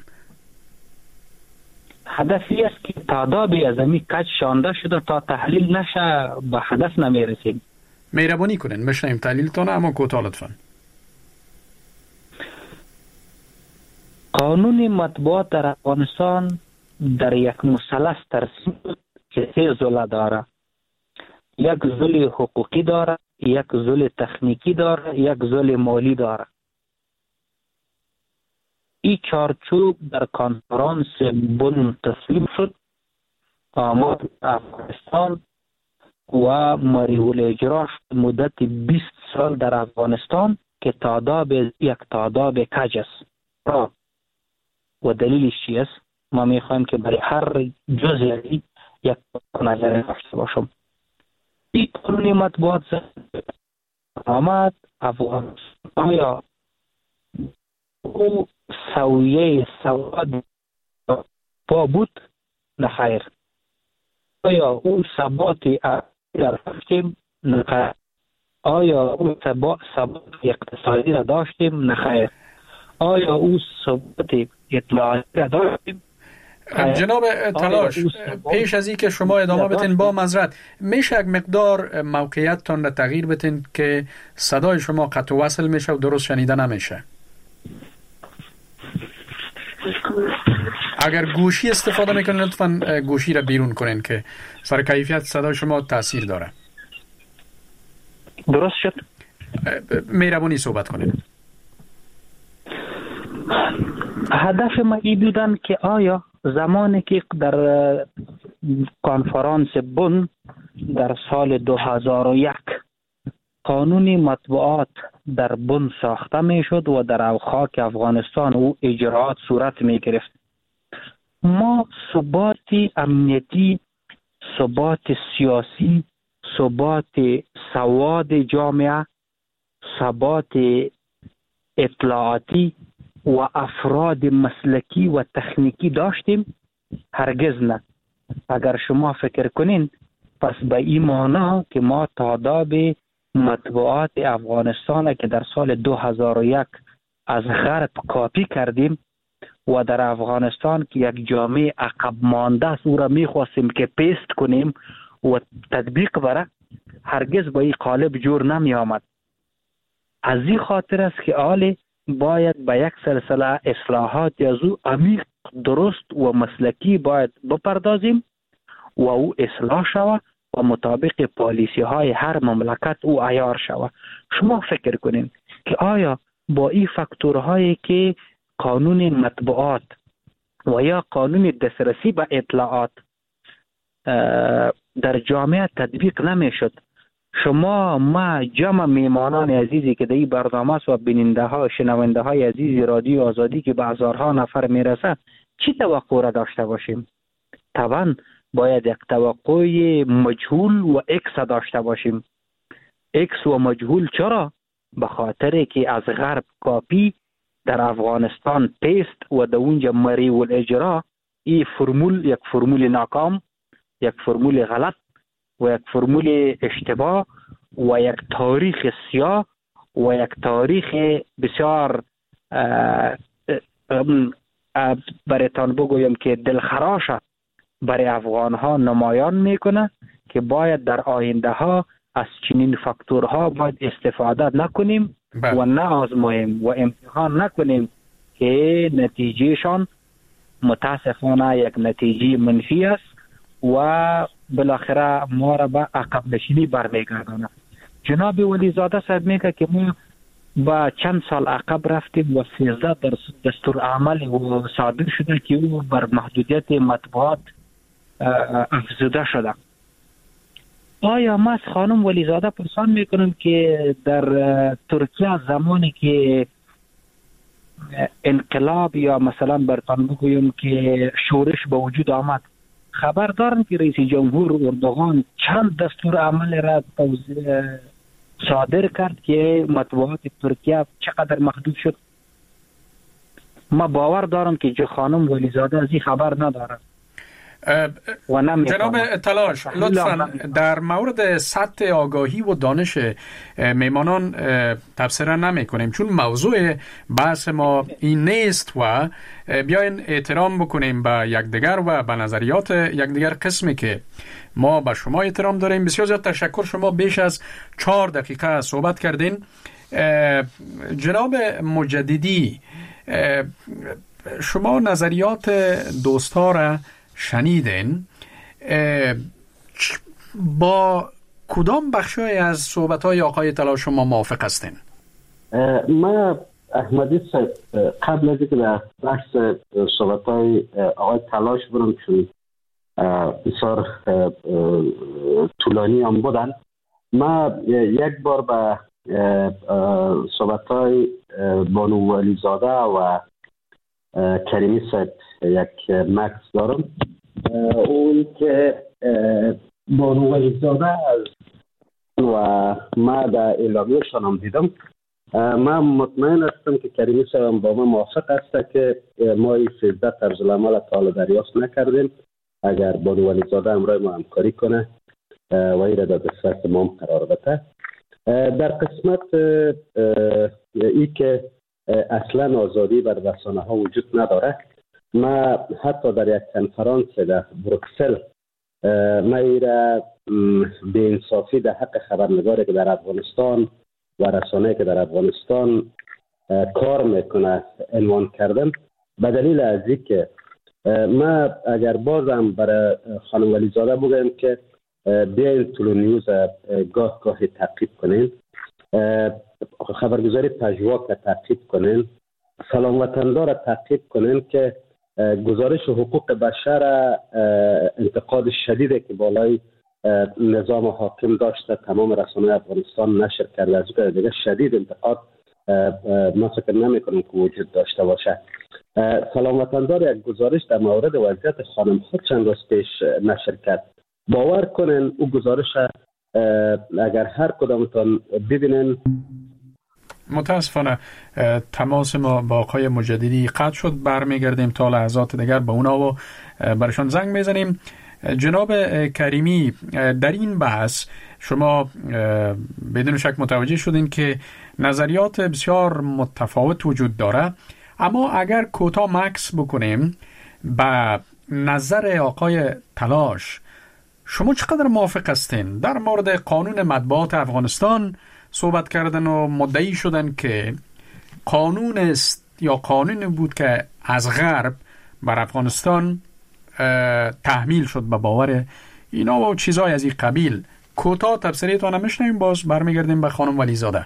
هدفی است که تعدادی از امی کج شانده شده تا تحلیل نشه به هدف نمیرسیم. مهربانی کنین بشنیم تحلیلتون، اما کوتاه لطفاً. قانون مطبوعات در افغانستان در یک مثلث ترسیم که سه ضلع داره. یک ضلع حقوقی داره، یک ضلع تکنیکی داره، یک ضلع مالی داره. این چارچوب در کنفرانس بن تصویب شد. آماد افغانستان و مریو الاجرا مدت بیست سال در افغانستان که تعداد یک تعداد کج است. و دلیلش چی است؟ ما میخوایم که برای هر جزئی یک نظر داشته باشم. این قانون مطبوعات آمد افغانستان آیا او سویه سواد پا بود؟ نخیر. آیا او ثباتی در داشتیم؟ نخیر. آیا او ثبات اقتصادی را داشتیم؟ نخیر. آیا او ثبات اطلاعاتی را داشتیم؟ جناب تلاش، پیش از این که شما ادامه بتین با معذرت میشه یک مقدار موقعیتتان را تغییر بتین که صدای شما قطع و وصل میشه و درست شنیده نمیشه. اگر گوشی استفاده میکنین لطفاً گوشی را بیرون کنین که سر کیفیت صدای شما تاثیر داره. درست شد؟ مهربانی صحبت کنین. هدف ما این بودن که آیا زمانی که در کنفرانس بن در سال دو هزار و یک قانون مطبوعات در بن ساخته می شد و در خاک افغانستان او اجراعات صورت می گرفت، ما ثبات امنیتی، ثبات سیاسی، ثبات سواد جامعه، ثبات اطلاعاتی و افراد مسلکی و تکنیکی داشتیم؟ هرگز نه. اگر شما فکر کنین پس به این معنا که ما تعداد مطبوعات افغانستان که در سال دو هزار و یک از غرب کاپی کردیم و در افغانستان که یک جامعه عقب مانده است او را میخواستیم که پیست کنیم و تطبیق بره، هرگز به این قالب جور نمی آمد. از این خاطر است که آل باید به یک سلسله اصلاحات یا زو عمیق، درست و مسلکی باید بپردازیم و او اصلاح شود و مطابق پالیسی های هر مملکت او عیار شود. شما فکر کنین که آیا با این فاکتورهایی که قانون مطبوعات و یا قانون دسترسی به اطلاعات در جامعه تطبیق نمیشد. شما ما جمع میمانان عزیزی که در این برنامه است و بیننده ها شنونده های عزیزی رادیو آزادی که به هزارها نفر میرسه چی توقع را داشته باشیم؟ طبعا باید یک توقع مجهول و اکس داشته باشیم. اکس و مجهول چرا؟ به خاطر که از غرب کاپی در افغانستان پیست و در اونجا مری و الاجرا، این فرمول یک فرمول ناکام، یک فرمول غلط و یک فرمول اشتباه و یک تاریخ سیاه و یک تاریخ بسیار برایتان بگویم که دلخراش برای افغان ها نمایان میکنه که باید در آینده ها از چنین فاکتورها باید استفاده نکنیم و نه آزماییم و امتحان نکنیم که نتیجهشان متاسفانه یک نتیجه منفی است و بالاخره ما را به عقب نشینی برمیگردانه. جناب ولیزاده صاحب میگه که ما با چند سال عقب رفتیم و سیزده در دستور عمل و صادر شده که او بر محدودیت مطبوعات افزوده شده. آیا ما از خانم ولیزاده پرسان میکنم که در ترکیه زمانی که انقلاب یا مثلا برتان بگویم که شورش به وجود آمد، خبر دارن که رئیس جمهور اردوغان چند دستور عمل را صادر کرد که مطبوعات ترکیه چقدر محدود شد؟ ما باور دارم که خانم ولیزاده از این خبر ندارد. جناب تلاش لطفا در مورد سطح آگاهی و دانش میمانان تبصره نمی کنیم، چون موضوع بحث ما این نیست و بیاین احترام بکنیم به یکدیگر و به نظریات یکدیگر. قسمی که ما به شما احترام داریم. بسیار زیاد تشکر، شما بیش از چهار دقیقه صحبت کردین. جناب مجددی، شما نظریات دوستا را شنیدین، با کدام بخشای از صحبت‌های آقای تلاش شما موافق هستین؟ ما احمدی صاحب قبل از اینکه در بحث صحبت‌های آقای تلاش برم، چون بسیار طولانی هم بودن، ما یک بار به صحبت‌های بانو ولیزاده و کریمی صاحب یک مکس دارم. اون که بانو ولیزاده و ما در اعلامیه‌شان هم دیدم، من مطمئن هستم که کریمی صاحب با ما موافق است که ما این سیزده طرز العمل تا حالا دریافت نکردیم. اگر بانو ولیزاده امرای ما همکاری کنه و این را در دسترس ما هم قرار بده. در قسمت ای که اصلا آزادی بر رسانه ها وجود نداره، ما حتی در یک کنفرانس در بروکسل ما ایره به انصافی در حق خبرنگاری که در افغانستان و رسانه‌ای که در افغانستان کار میکنه عنوان کردم، به دلیل از اینکه ما اگر بازم برای خانم ولیزاده بگویم که بیاین طلوع نیوز گاه گاهی تعقیب کنین، خبرگزاری پژواک تعقیب کنین، سلام وطندار تعقیب کنین که گزارش حقوق بشر انتقاد شدیدی که بالای نظام حاکم داشته تمام رسانه‌های افغانستان نشر کرده، از اون دیگه شدید انتقاد ما فکر نمی کنیم که وجود داشته باشه. سلام وطندار یک گزارش در مورد وضعیت خانم ها چند روز پیش نشر کرد. باور کنین او گزارش اگر هر کدامتان ببینن. متاسفانه تماس ما با آقای مجددی قطع شد. برمیگردیم تا لحظات دیگر با اونا و برشان زنگ میزنیم. جناب کریمی، در این بحث شما بدون شک متوجه شدین که نظریات بسیار متفاوت وجود داره، اما اگر کوتاه مکس بکنیم با نظر آقای تلاش، شما چقدر موافق هستین؟ در مورد قانون مطبوعات افغانستان صحبت کردن و مدعی شدن که قانون است یا قانون بود که از غرب بر افغانستان تحمیل شد به باور اینا و چیزای از این قبیل. کوتاه تبصره‌تان هم میشنویم، باز برمیگردیم به خانم ولیزاده.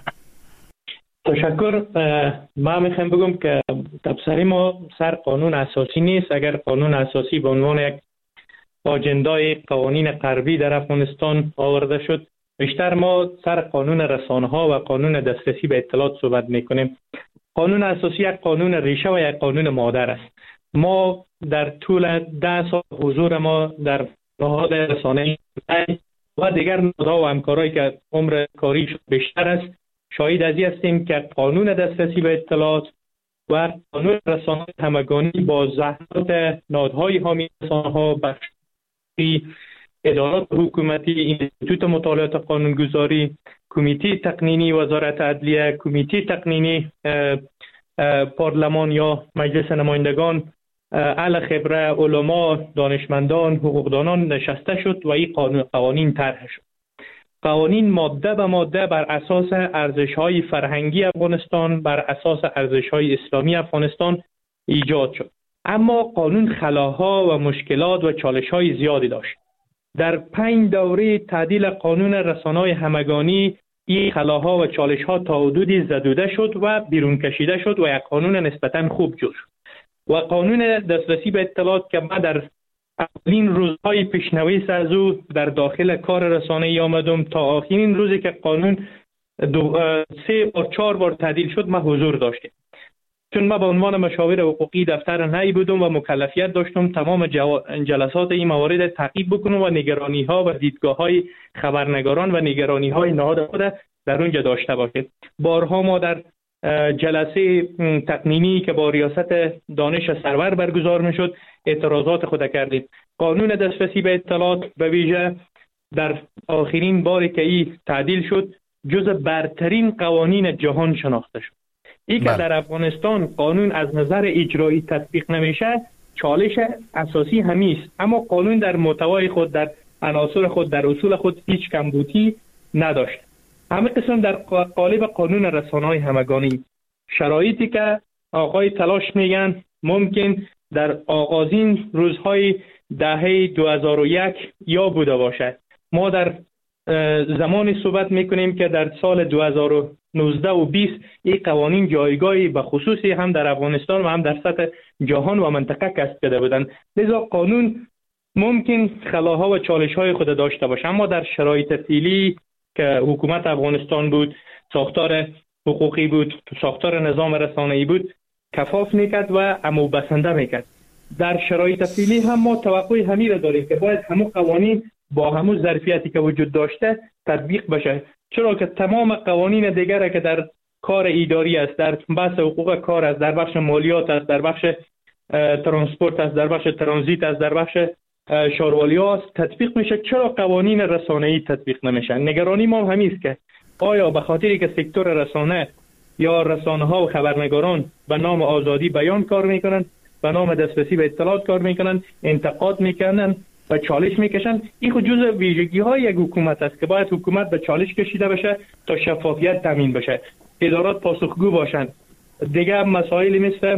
تشکر. ما میخوام بگم که تبصره ما سر قانون اساسی نیست. اگر قانون اساسی به عنوان یک آجندای قوانین غربی در افغانستان آورده شد. بیشتر ما سر قانون رسانه‌ها و قانون دسترسی به اطلاعات صحبت میکنیم. قانون اساسی یک قانون ریشه و یک قانون مادر است. ما در طول ده سال حضور ما در نهاد رسانه‌ای و دیگر نهادها و همکارایی که عمر کاریش بیشتر است شاهد از این هستیم که قانون دسترسی به اطلاعات و قانون رسانه‌های همگانی با زحمات نهادهای حامی رسانه‌ها، بخشی ادارات حکومتی، انستیتوت مطالعات قانونگذاری، کمیته تقنینی وزارت عدلیه، کمیته تقنینی پارلمان یا مجلس نمایندگان، اهل خبره، علما، دانشمندان، حقوقدانان نشسته شد و این قانون قوانین طرح شد. قوانین ماده به ماده بر اساس ارزش‌های فرهنگی افغانستان، بر اساس ارزش‌های اسلامی افغانستان ایجاد شد. اما قانون خلاها و مشکلات و چالش‌های زیادی داشت. در پنج دوره تعدیل قانون رسانه‌های همگانی این خلاها و چالش‌ها تا حدودی زدوده شد و بیرون کشیده شد و یک قانون نسبتاً خوب جور شد. و قانون دسترسی به اطلاعات که ما در اولین روزهای پیشنویس از او در داخل کار رسانه‌ای آمدم تا آخرین روزی که قانون دو سه بار چهار بار تعدیل شد ما حضور داشتیم. چون ما به عنوان مشاور حقوقی دفتر نهایی بودم و مکلفیت داشتم تمام جلسات این موارد تعقیب بکنم و نگرانی‌ها و دیدگاه‌های خبرنگاران و نگرانی‌های نهاد خود در اونجا داشته باشید. بارها ما در جلسه تقنینی که با ریاست دانش سرور برگزار میشد اعتراضات خود کردیم. قانون دسترسی به اطلاعات به ویژه در آخرین باری که این تعدیل شد جز برترین قوانین جهان شناخته شد. این که در افغانستان قانون از نظر اجرایی تطبیق نمیشه چالش اساسی همیست، اما قانون در محتوای خود، در عناصر خود، در اصول خود هیچ کمبودی نداشت. همه قسم در قالب قانون رسانه‌های همگانی شرایطی که آقای تلاش میگن ممکن در آغازین روزهای دهه دو هزار و یک یا بوده باشد. ما در زمانی صحبت میکنیم که در سال دو هزار و نوزده و بیست این قوانین جایگاهی به خصوصی هم در افغانستان و هم در سطح جهان و منطقه کسب کرده بودند. لذا قانون ممکن خلاها و چالش‌های خود داشته باشه، اما در شرایط فعلی که حکومت افغانستان بود، ساختار حقوقی بود، ساختار نظام رسانه‌ای بود، کفاف میکرد و عمو بسنده میکرد. در شرایط فعلی هم ما توقع همی را داریم که باید همون قوانین با همون ظرفیتی که وجود داشته تطبیق بشه، چرا که تمام قوانین دیگره که در کار اداری است، در بحث حقوق کار است، در بخش مالیات است، در بخش ترانسپورت است، در بخش ترانزیت است، در بخش شاروالی است تطبیق میشه، چرا قوانین رسانه‌ای تطبیق نمیشن؟ نگرانی ما همین است که آیا به خاطری که سکتور رسانه یا رسانه‌ها و خبرنگاران به نام آزادی بیان کار میکنن، به نام دسترسی به اطلاعات کار میکنن، انتقاد میکنن و چالش میکشن، این خود جزء ویژگی‌های یک حکومت است که باید حکومت به چالش کشیده بشه تا شفافیت تامین بشه، ادارات پاسخگو باشند. دیگه مسائلی مثل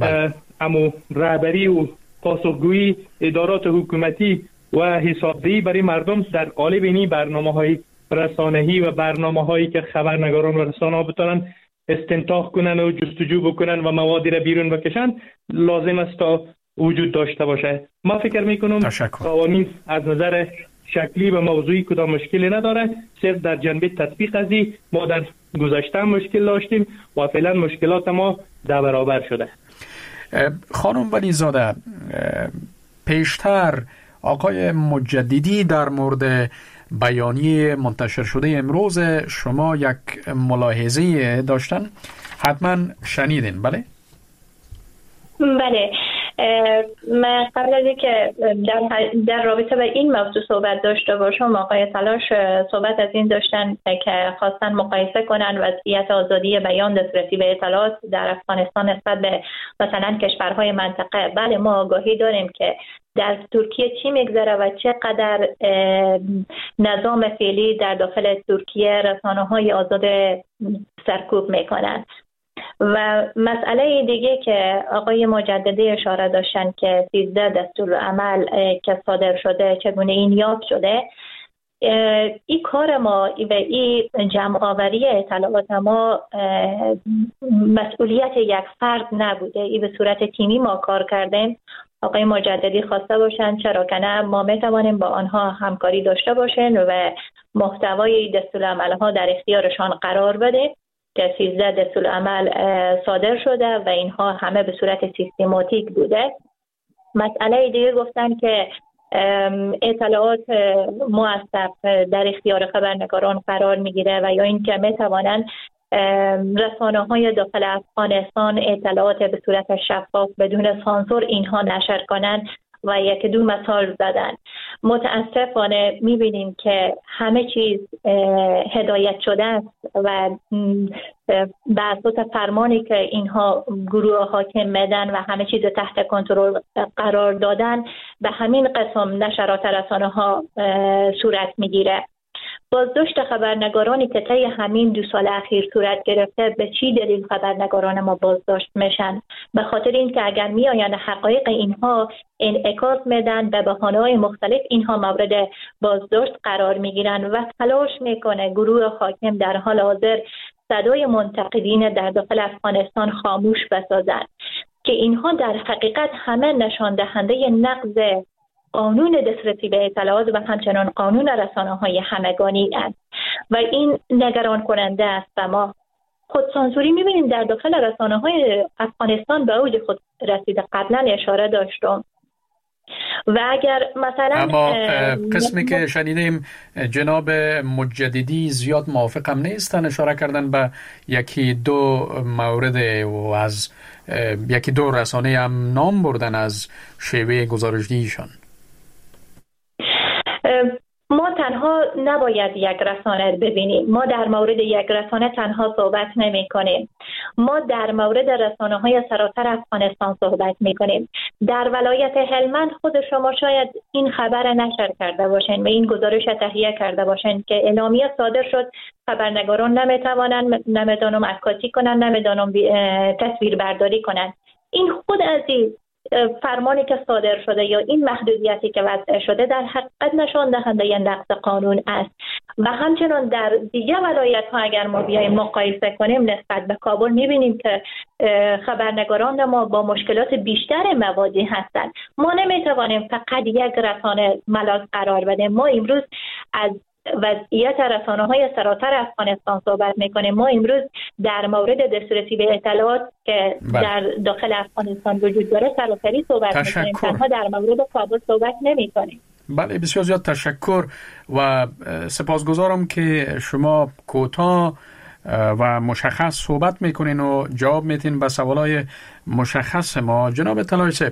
امو رهبری و پاسخگویی ادارات حکومتی و حسابدهی برای مردم در قالب این برنامه‌های رسانه‌ای و برنامه‌هایی که خبرنگاران و رسانه‌ها بتونن استنتاج کنن و جستجو بکنن و موادی را بیرون بکشن لازم است تا وجود داشته باشه. ما فکر میکنم قوانین از نظر شکلی و موضوعی کدام مشکلی نداره، صرف در جنبه تطبیق ازی ما در گذشته مشکل داشتیم و فعلا مشکلات ما در برابر شده. خانم ولی زاده، پیشتر آقای مجددی در مورد بیانیه منتشر شده امروز شما یک ملاحظه داشتن، حتما شنیدین بله؟ بله، من قبل از اینکه در, در رابطه با این موضوع صحبت داشته باشم، آقای تلاش صحبت از این داشتن که خواستن مقایسه کنن وضعیت آزادی بیان دسترسی به اطلاعات در افغانستان نسبت به مثلا کشورهای منطقه. بله، ما آگاهی داریم که در ترکیه چی میگذره و چقدر نظام فعلی در داخل ترکیه رسانه‌های آزاد سرکوب میکنن. و مسئله دیگه که آقای مجددی اشاره داشتن که سیزده دستورالعمل که صادر شده چگونه این یافت شده، این کار ما و این جمع آوری اطلاعات ما مسئولیت یک فرد نبوده، این به صورت تیمی ما کار کردیم. آقای مجددی خواسته باشند، چرا که نه ما میتوانیم با آنها همکاری داشته باشیم و محتوای دستورالعمل‌ها در اختیارشان قرار بده که سیزده دستورالعمل صادر شده و اینها همه به صورت سیستماتیک بوده. مسئله دیگه گفتن که اطلاعات موثق در اختیار خبرنگاران قرار میگیره و یا اینکه میتوانند رسانه‌های داخل افغانستان اطلاعات به صورت شفاف بدون سانسور اینها نشر کنند و یک دو مثال زدن. متاسفانه میبینیم که همه چیز هدایت شده است و به اساس فرمانی که اینها گروه حاکم میدن و همه چیز تحت کنترل قرار دادن به همین قسم نشرات رسانه ها صورت میگیره. بازداشت خبرنگارانی که طی همین دو سال اخیر صورت گرفته، به چی دلیل خبرنگاران ما بازداشت میشن؟ به خاطر اینکه اگر میآیند حقایق اینها انعکاس میدن به بهانه‌های مختلف اینها مورد بازداشت قرار میگیرن و تلاش میکنه گروه حاکم در حال حاضر صدای منتقدین در داخل افغانستان خاموش بسازند که اینها در حقیقت همه نشان دهنده نقض قانون دسترسی به اطلاعات و همچنان قانون رسانه‌های همگانی است و این نگران کننده است. و ما خودسانسوری می‌بینیم در داخل رسانه‌های افغانستان به اوج خود رسیده. قبلا اشاره داشتم و اگر مثلا اما قسمی که شنیدیم جناب مجددی زیاد موافقم نیستن، اشاره کردن به یکی دو مورد و از یکی دو رسانه هم نام بردن از شیوه گزارش‌دهیشان. ما تنها نباید یک رسانه ببینیم. ما در مورد یک رسانه تنها صحبت نمی کنیم. ما در مورد رسانه های سراسر افغانستان صحبت می کنیم. در ولایت هلمند خود شما شاید این خبر نشر کرده باشین و این گزارش تهیه کرده باشین که اعلامیه صادر شد خبرنگاران نمی توانند نمیدانم عکاسی کنند، نمیدانم تصویر برداری کنند. این خود از این فرمانی که صادر شده یا این محدودیتی که وضع شده در حقیقت نشان دهنده نقض قانون است و همچنان در دیگر ولایت ها اگر ما بیایم مقایسه کنیم نسبت به کابل میبینیم که خبرنگاران ما با مشکلات بیشتر مواجه هستند. ما نمیتوانیم فقط یک رسانه ملاک قرار بدیم. ما امروز از وضعیت رسانه‌های سراسر افغانستان صحبت می‌کنیم. ما امروز در مورد دسترسی به اطلاعات که بله. در داخل افغانستان وجود داره سراسری صحبت می‌کنیم، تنها در مورد کابل صحبت نمی‌کنیم. بله، بسیار زیاد تشکر و سپاسگزارم که شما کوتاه و مشخص صحبت می‌کنین و جواب میدین به سوالای مشخص ما. جناب طلایچی،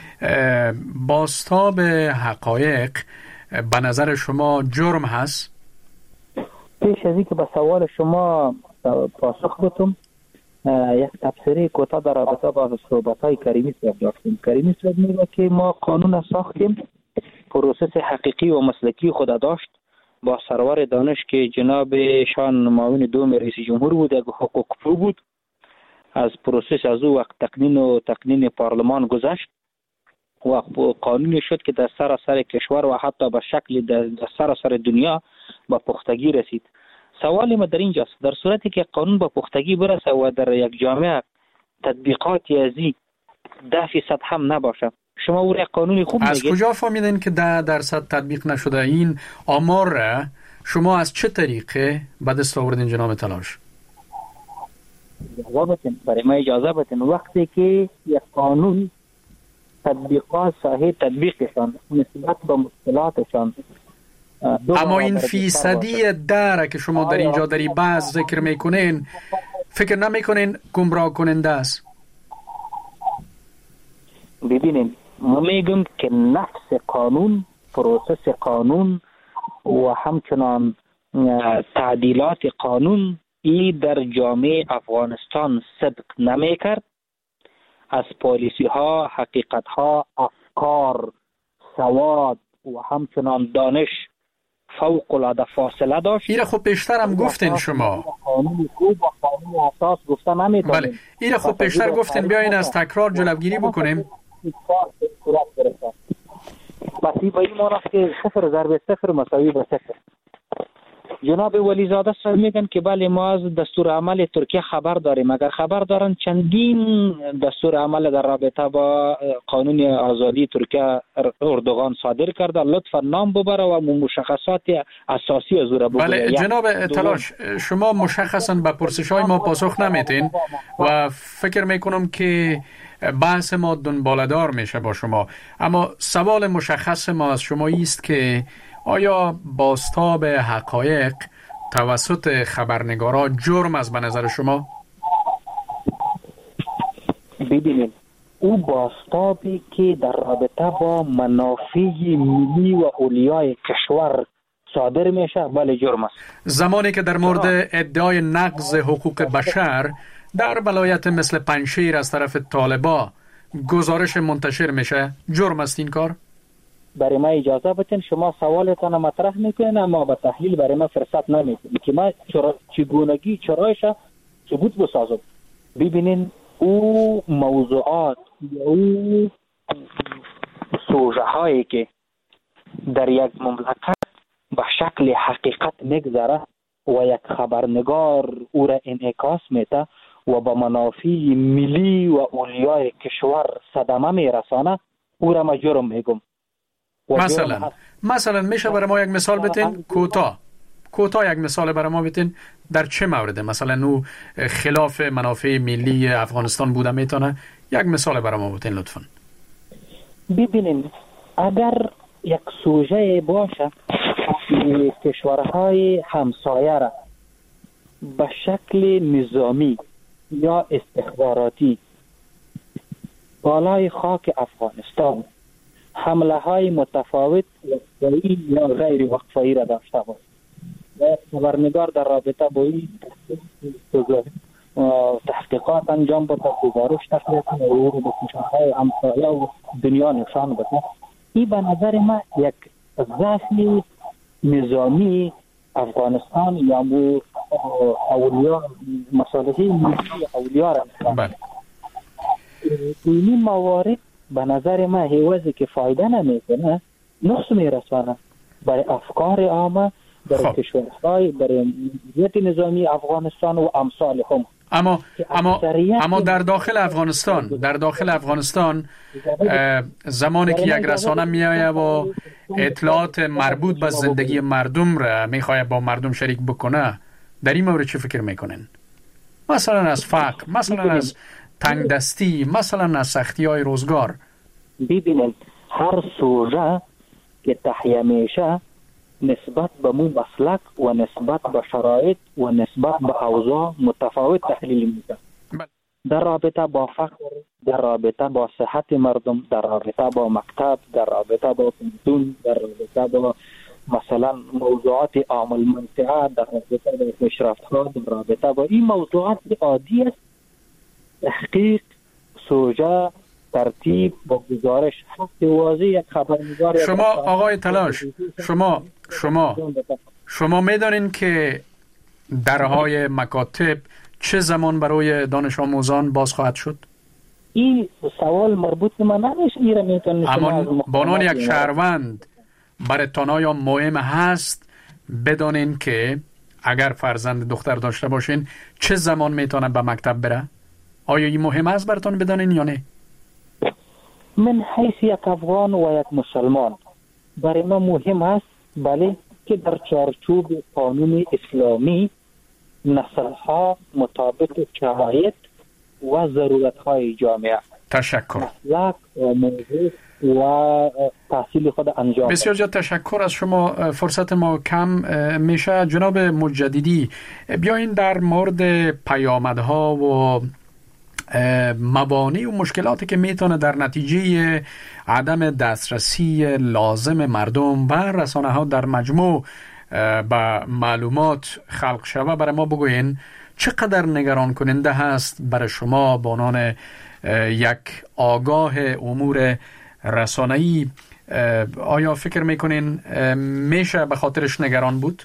بازتاب حقایق به نظر شما جرم هست؟ پیش از اینکه به سوال شما پاسخ بدم، یک تبصره کوتاه در رابطه با صحبت‌های کریمی صاحب داشتیم. کریمی صاحب میگه که ما قانون ساختیم، پروسس حقیقی و مسلکی خود داشت با سرور دانش که جناب شان معاون دوم رئیس جمهور بود، یک حقوق پرو بود. از پروسس از او وقت تقنین و تقنین پارلمان گذشت و قانونی شد که در سراسر کشور و حتی به شکل در سراسر دنیا با پختگی رسید. سوال ما در اینجاست، در صورتی که قانون با پختگی برسه و در یک جامعه تطبیقاتی ازی ده فیصد هم نباشه، شما او را قانونی خوب از کجا فهمیدین که ده درصد تطبیق نشده؟ این آمار را شما از چه طریقه به دست آوردین جناب تلاش؟ اجازه بدین، برای ما اجازه بدین. وقتی که یک قانون تطبیقات صحیح تطبیقشان نسبت به مشکلاتشان، اما این فیصدی در که شما در اینجا در این بحث ذکر میکنین فکر نمیکنین گمراه کننده است؟ ببینین، ما میگم که نفس قانون، پروسس قانون و همچنان تعدیلات قانون ای در جامعه افغانستان صدق نمیکرد. از پالیسی ها، حقیقت ها، افکار، سواد و همچنان دانش فوق العاده فاصله داشت. ایره خب پیشتر هم گفتین شما. قانون خوب و قانون اساس گفتن نمیتونیم. بله، ایره خب پیشتر گفتین بیاین از تکرار جلوگیری بکنیم. بس این به این معنی که صفر ضرب صفر مساوی به صفر. جناب ولیزاده صاحب میگن که بله ما از دستور عمل ترکیه خبر داریم. اگر خبر دارن چندین دستور عمل در رابطه با قانون آزادی ترکیه اردوغان صادر کرده، لطفا نام ببره و مشخصات اساسی از او را بگوید. بله جناب تلاش، شما مشخصا به پرسش‌های ما پاسخ نمیتین و فکر میکنم که بحث ما دنباله‌دار میشه با شما، اما سوال مشخص ما از شما است که آیا بازتاب حقایق توسط خبرنگارا جرم است به نظر شما؟ ببینید او بازتابی که در رابطه با منافع ملی و اولیای کشور صادر میشه بله جرم است. زمانی که در مورد ادعای نقض حقوق بشر در ولایت مثل پنجشیر از طرف طالبا گزارش منتشر میشه، جرم است این کار؟ برای ما اجازه بدین، شما سوالتان مطرح میکنین اما به تحلیل برای ما فرصت نمیکنین که ما چرا چگونگی چرایش ثبوت بسازم. ببینین او موضوعات او سوژه هایی که در یک مملکت به شکل حقیقت میگذره و یک خبرنگار او را انعکاس میده و به منافع ملی و اولیای کشور صدمه میرسانه، او را ما جرم میگم. مثلا مثلا میشه برای ما یک مثال بتین کوتاه کوتاه یک مثال برای ما بتین در چه مورده مثلا او خلاف منافع ملی افغانستان بوده میتونه؟ یک مثال برای ما بتین لطفا. ببینید اگر یک سوژه باشه که کشورهای همسایه را به شکل نظامی یا استخباراتی بالای خاک افغانستان حمله های متفاوت وقفه‌ای یا غیر وقفه‌ای را داشته باشه و خبرنگار در رابطه با این تحقیقات انجام بده، گزارش تخلیه کنه و او رو به کشورهای همسایه و دنیا نشان بده، این به نظر من یک ضعف نظامی افغانستان یا مو اولیا مصالحه ملی اولیا را نشان. این موارد به نظر من حوضی که فایده نمیکنه، نقص میرسانه برای افکار عامه، برای کشورهای، برای مدیریت نظامی افغانستان و امثال هم. اما اما اما در داخل افغانستان در داخل افغانستان زمانی که یک رسانه میآید و اطلاعات مربوط به زندگی مردم را میخواد با مردم شریک بکنه، در این مورد چه فکر میکنین؟ مثلا از فقر، مثلا از تنگ دستی، مثلا از سختی های روزگار. ببینید هر سوژه که تحیه میشه نسبت به مو مسلک و نسبت به شرایط و نسبت به اوضاع متفاوت تحلیل میشه. در رابطه با فقر، در رابطه با صحت مردم، در رابطه با مکتب، در رابطه با پنسیون، در رابطه با مثلا موضوعات عامل منطقه، در رابطه با پیشرفت‌ها، در رابطه با این موضوعات عادی است. تحقیق، سوژه، ترتیب با گزارش حق واضح یک خبرنگار. شما آقای تلاش، شما شما شما میدانین که درهای مکاتب چه زمان برای دانش آموزان باز خواهد شد؟ این سوال مربوط به من نمیشه. ایره میتونید اما بانان یک شهروند برایتان آیا مهم هست بدانین که اگر فرزند دختر داشته باشین چه زمان میتونه به مکتب بره؟ آیا این مهم است براتون بدانین یا نه؟ من حیث یک افغان و یک مسلمان برای ما مهم است بله که در چارچوب قانون اسلامی نسل‌ها مطابق شرایط و ضرورت‌های جامعه تشکر مسلک و موضوع و تحصیل خود انجام. بسیار زیاد تشکر از شما. فرصت ما کم میشه. جناب مجددی، بیاین در مورد پیامدها و موانع و مشکلاتی که میتونه در نتیجه عدم دسترسی لازم مردم و رسانه ها در مجموع به معلومات خلق شوه برای ما بگوین. چقدر نگران کننده هست برای شما به عنوان یک آگاه امور رسانه‌ای؟ آیا فکر میکنین میشه به خاطرش نگران بود؟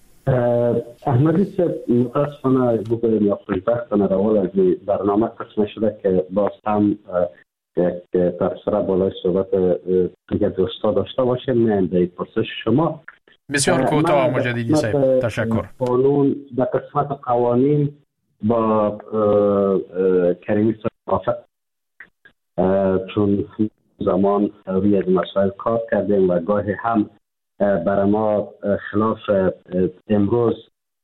احمدی صاحب متاسفانه بگویم یا خوشبختانه روال از برنامه قسم شده که باز هم یک تفسیر بالای صحبت دیگه دوستا داشته باشیم. من در پرسش شما بسیار کوتاه مجددی صاحب. تشکر. قانون در قسمت قوانین با کریمی صاحب چون زمان روی از مسائل کار کردیم و گاهی هم برای ما خلاف امروز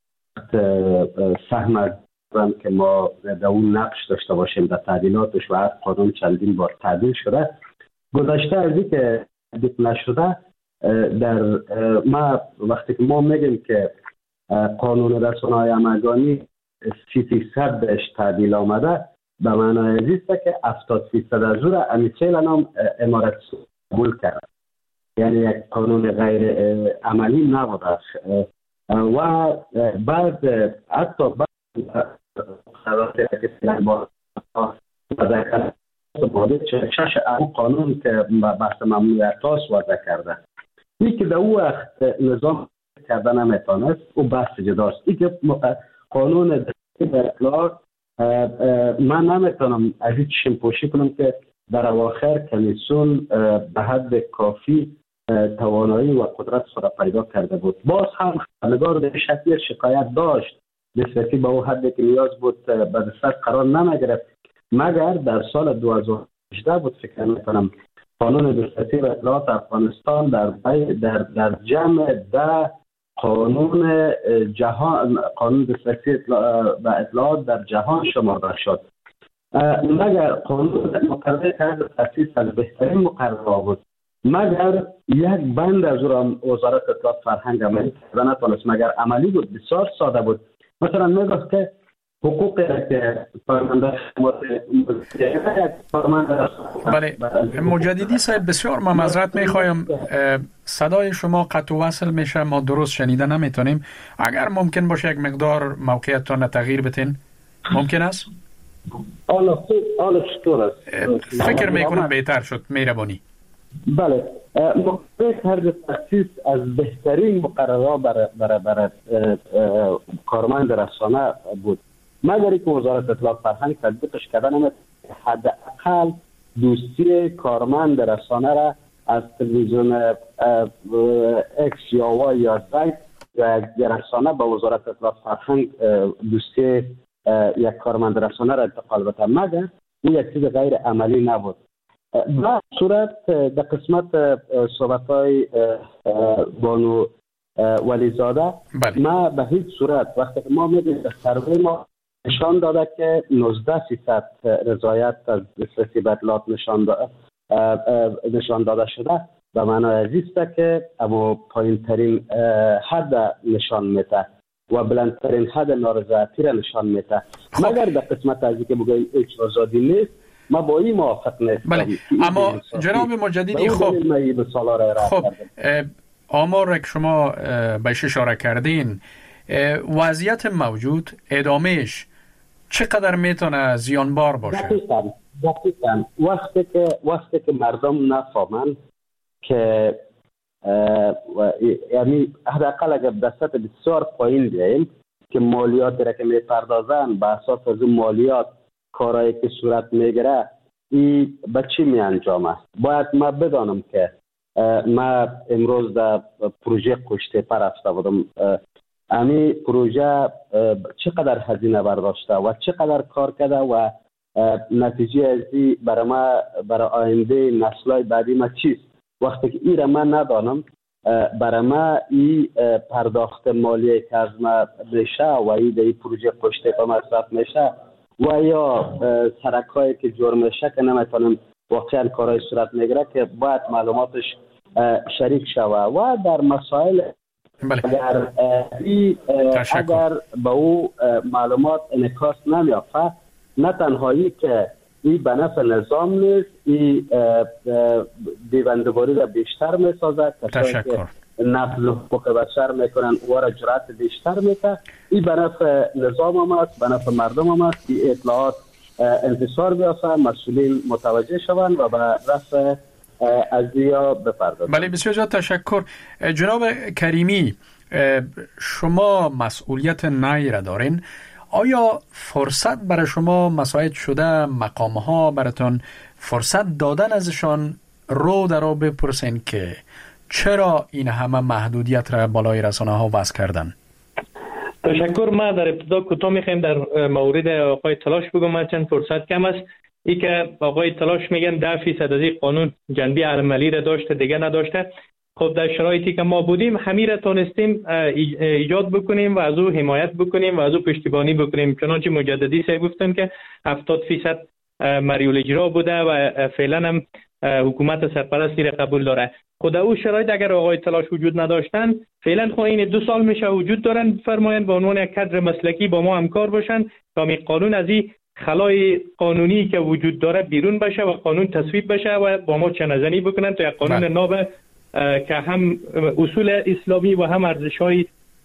سهم که ما در اون نقش داشته باشیم در تعدیلاتش و هر قانون چندین بار تعدیل شده. گذشته از این که تعدیل نشده، در ما وقتی که ما میگیم که قانون رسانه‌های همگانی سی فیصد بهش تعدیل آمده، به معنای است که هفتاد فیصد از او را امیتیل نام امارت قبول کرد، یعنی یک قانون غیر عملی نبوده و بعد حتی بعد شش قانون که بحث ممنوعیت هاست وضع کرده، این که در او وقت نظام کردن نمیتونست او بحث جداست. این که قانون اطلاعات من نمیتونم از این چشم پوشی کنم که در اواخر کمیسیون به حد کافی توانایی و قدرت خود پیدا کرده بود. باز هم خبرنگار در شکل شکایت داشت، دسترسی به او حدی که نیاز بود به دسترس قرار نمیگرفت، مگر در سال دو هزار و هجده بود فکر میکنم قانون دسترسی به اطلاعات افغانستان در در در جمع ده قانون جهان قانون دسترسی به اطلاعات در جهان شمرده شد، مگر قانون مقرر کرده تاسیس از بهترین مقررات بود، مگر یک بند از او وزارت اطلاعات فرهنگ عملی کرده نتونست، مگر عملی بود، بسیار ساده بود. مثلا میگفت که حقوق که فرمانده بله مجددی صاحب بسیار ما معذرت میخوایم، صدای شما قطع و وصل میشه، ما درست شنیده نمیتونیم. اگر ممکن باشه یک مقدار موقعیتتان تغییر بتین ممکن است؟ حالا خوب، حالا چطور است؟ فکر میکنم بهتر شد، مهربانی. بله، مقرر کرده تاسیس از بهترین مقررات برای برای برای کارمند رسانه بود، مگر که وزارت اطلاعات فرهنگ تطبیقش کرده نمیتونه. حداقل دوستی کارمند رسانه را از تلویزیون اکس یا وای یا زد و رسانه به وزارت اطلاعات فرهنگ دوستی یک کارمند رسانه را انتقال بده، مگر این یک چیز غیر عملی نبود. در صورت در قسمت صحبت‌های بانو ولیزاده، ما به هیچ صورت وقتی ما می‌بینیم در سروی ما نشان داده که نوزده فیصد رضایت از دسترسی به اطلاعات نشان داده نشان داده شده، به معنای است که اما پایین ترین حد نشان میده و بلندترین حد نارضایتی را نشان میده. مگر در قسمت از که بگوییم هیچ آزادی نیست، ما با این موافق نیستم. بله. اما جناب مجددی خب خب آمار که شما بهش اشاره کردین، وضعیت موجود ادامهش چقدر میتونه زیانبار باشه؟ دقیقاً دقیقاً وقتی که وقتی که مردم نفهمن که یعنی حداقل اگر به سطح بسیار پایین بیاییم که مالیاتی را که میپردازن به اساس از اون مالیات کارهایی که صورت میگیره این به چی می انجامه. باید ما بدانم که ما امروز در پروژه کشته پر رفته بودم، امی پروژه چقدر هزینه برداشته و چقدر کار کرده و نتیجه از این برای ما برای آینده نسل‌های بعدی ما چیست. وقتی که این را من ندانم، برای ما این پرداخت مالی که از ما بشه و این در این پروژه کشته پر مصرف میشه و یا سرکایی که جور میشه که نمیتونم واقعا کارهای صورت میگیره که باید معلوماتش شریک شوه و در مسائل بله. اگر ای اگر به او معلومات انعکاس نمیافته، نه تنهایی که این به نفع نظام نیست، این دیوندگاری را بیشتر میسازد، کسایی که نقض حقوق بشر میکنن او را جرأت بیشتر میده، این به نفع نظام هم است، به نفع مردم هم است که اطلاعات انتشار بیافته، مسئولین متوجه شوند و به رفع ازیا بپردازند. بله بسیار زیاد تشکر. جناب کریمی، شما مسئولیت نایی را دارین، آیا فرصت برای شما مساعد شده مقامها براتون فرصت دادن ازشان رو در رو بپرسین که چرا این همه محدودیت را بالای رسانه ها وضع کردن؟ تشکر. ما در ابتدا کوتاه میخوایم در مورد آقای تلاش بگم. من چند فرصت کم است. ای که آقای تلاش میگن ده فیصد از این قانون جنبه عملی را داشته، دیگه نداشته. خب در شرایطی که ما بودیم همین را تونستیم ایجاد بکنیم و از او حمایت بکنیم و از او پشتیبانی بکنیم. چنانچه مجددی سه گفتن که هفتاد فیصد مریول اجرا بوده و فعلا هم حکومت سرپرستی را قبول داره. خود او شرایط اگر آقای تلاش وجود نداشتن فعلا خو این دو سال میشه وجود دارن فرمایند به عنوان یک کادر مسلکی با ما همکار باشن تا می قانون از این خلای قانونی که وجود داره بیرون بشه و قانون تصویب بشه و با ما چنه‌زنی بکنن تا یک قانون ناب که هم اصول اسلامی و هم ارزش‌های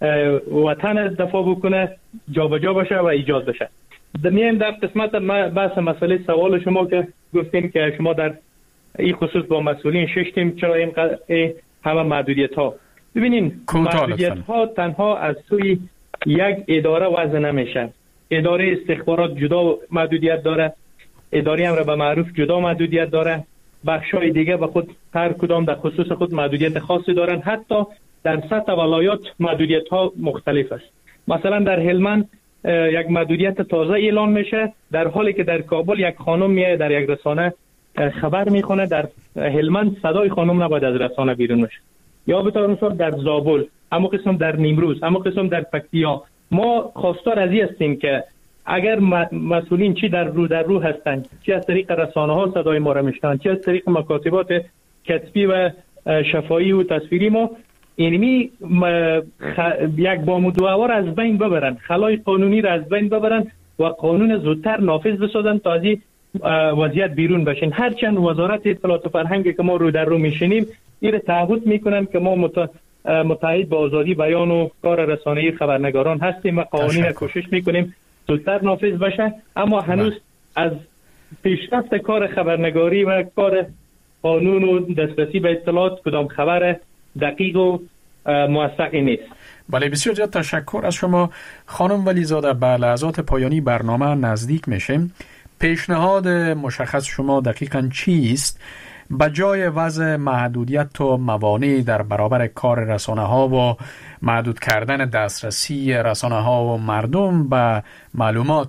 وطن دفاع بکنه جابجا بشه و ایجاد بشه. میایم در قسمت بحث مسئله سوال شما که گفتین که شما در این خصوص با مسئولین ششتیم چرا این همه محدودیت ها. ببینین محدودیت ها تنها از سوی یک اداره وضع نمیشه. اداره استخبارات جدا محدودیت داره، اداره امر به معروف جدا محدودیت داره، بخشای دیگه به خود هر کدام در خصوص خود محدودیت خاصی دارن. حتی در سطح ولایات محدودیت ها مختلف است. مثلا در هلمند یک محدودیت تازه اعلان میشه در حالی که در کابل یک خانم میاد در یک رسانه خبر میخونه، در هلمند صدای خانم نباید از رسانه بیرون بشه. یا به طور مثال در زابل، اما قسم در نیمروز، اما قسم در پکتیا. ما خواستار از این هستیم که اگر مسئولین چی در رو در رو هستند، چی از طریق رسانه ها صدای ما را میشنوند، چی از طریق مکاتبات کتبی و شفاهی و تصویری ما، اینمی خ... یک بامدوار از بین ببرن، خلای قانونی را از بین ببرن و قانون زودتر نافذ بسازن تا از این وضعیت بیرون بشین. هرچند وزارت اطلاعات و فرهنگ که ما رو در رو میشینیم این تعهد میکنن که ما مت... متحد با آزادی بیان و کار رسانه‌ای خبرنگاران هستیم و قوانین کوشش میکنیم زودتر نافذ بشه، اما هنوز از پیشرفت کار خبرنگاری و کار قانون و دسترسی به اطلاعات کدام خبر دقیق و موثقی نیست. بله، بسیار زیاد تشکر از شما خانم ولیزاده. به لحظات پایانی برنامه نزدیک میشیم. پیشنهاد مشخص شما دقیقاً چیست به جای وضع محدودیت و موانع در برابر کار رسانه ها و محدود کردن دسترسی رسانه ها و مردم به معلومات؟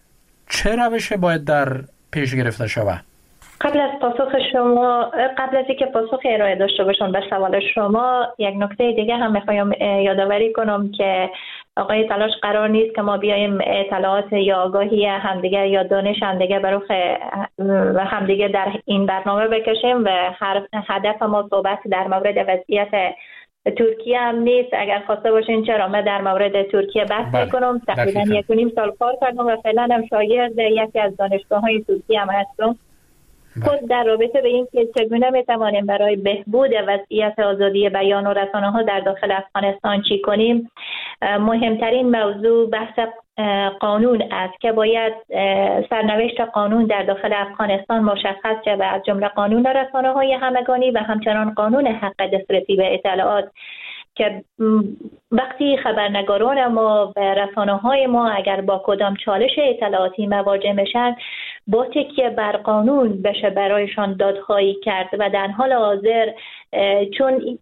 چه روش باید در پیش گرفته شود؟ قبل از پاسخ شما قبل از اینکه پاسخ ارائه داشته باشم به سوال شما، یک نکته دیگه هم میخوایم یادآوری کنم که آقای تلاش قرار نیست که ما بیایم اطلاعات یا آگاهی همدیگر یا دانش همدیگر برای و همدیگر در این برنامه بکشیم و هر هدف ما صحبت در مورد وضعیت ترکیه هم نیست. اگر خواسته باشین چرا من در مورد ترکیه بحث میکنم. تقریبا یک و نیم سال کار کردم و فعلا هم شاگرد یکی از دانشگاه‌های ترکیه هم هستم. خود در رابطه به این که چگونه میتوانیم برای بهبود وضعیت آزادی بیان و رسانه ها در داخل افغانستان چی کنیم، مهمترین موضوع بحث قانون است که باید سرنوشت قانون در داخل افغانستان مشخص شود، از جمله قانون رسانه های همگانی و همچنان قانون حق دسترسی به اطلاعات که وقتی خبرنگاران ما و رسانه های ما اگر با کدام چالش اطلاعاتی مواجه میشن با تکیه بر قانون بشه برایشان دادخواهی کرد و در حال حاضر چون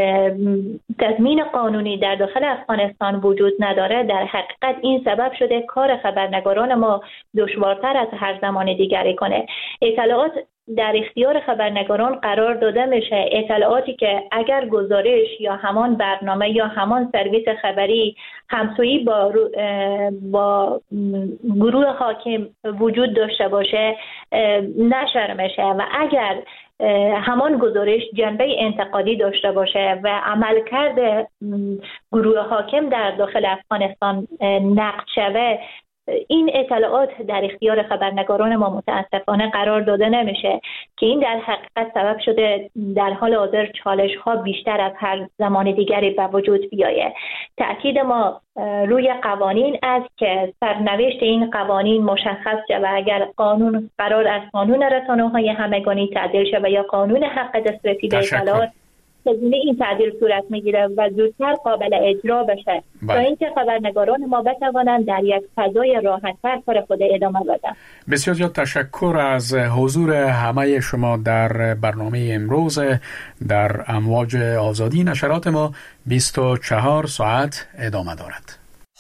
تضمین قانونی در داخل افغانستان وجود نداره، در حقیقت این سبب شده کار خبرنگاران ما دشوارتر از هر زمان دیگری کنه. اطلاعات در اختیار خبرنگاران قرار داده میشه، اطلاعاتی که اگر گزارش یا همان برنامه یا همان سرویس خبری همسویی با با گروه حاکم وجود داشته باشه نشر میشه و اگر همان گزارش جنبه انتقادی داشته باشه و عملکرد گروه حاکم در داخل افغانستان نقد شوه، این اطلاعات در اختیار خبرنگاران ما متاسفانه قرار داده نمیشه که این در حقیقت سبب شده در حال حاضر چالش ها بیشتر از هر زمان دیگری به وجود بیاید. تأکید ما روی قوانین است که سرنوشت این قوانین مشخص شود. اگر قانون قرار از قانون رسانه های همگانی تعدیل شود یا قانون حق دسترسی به اطلاعات، چگونه این تعدیل صورت میگیره و زودتر قابل اجرا بشه تا اینکه خبرنگاران ما بتوانند در یک فضای راحت‌تر کار خود ادامه بدن. بسیار زیاد تشکر از حضور همه شما در برنامه امروز در امواج آزادی. نشرات ما بیست و چهار ساعت ادامه دارد.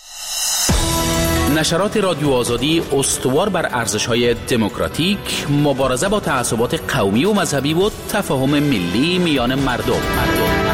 نشرات رادیو آزادی استوار بر ارزش‌های دموکراتیک، مبارزه با تعصبات قومی و مذهبی و تفاهم ملی میان مردم. مردم.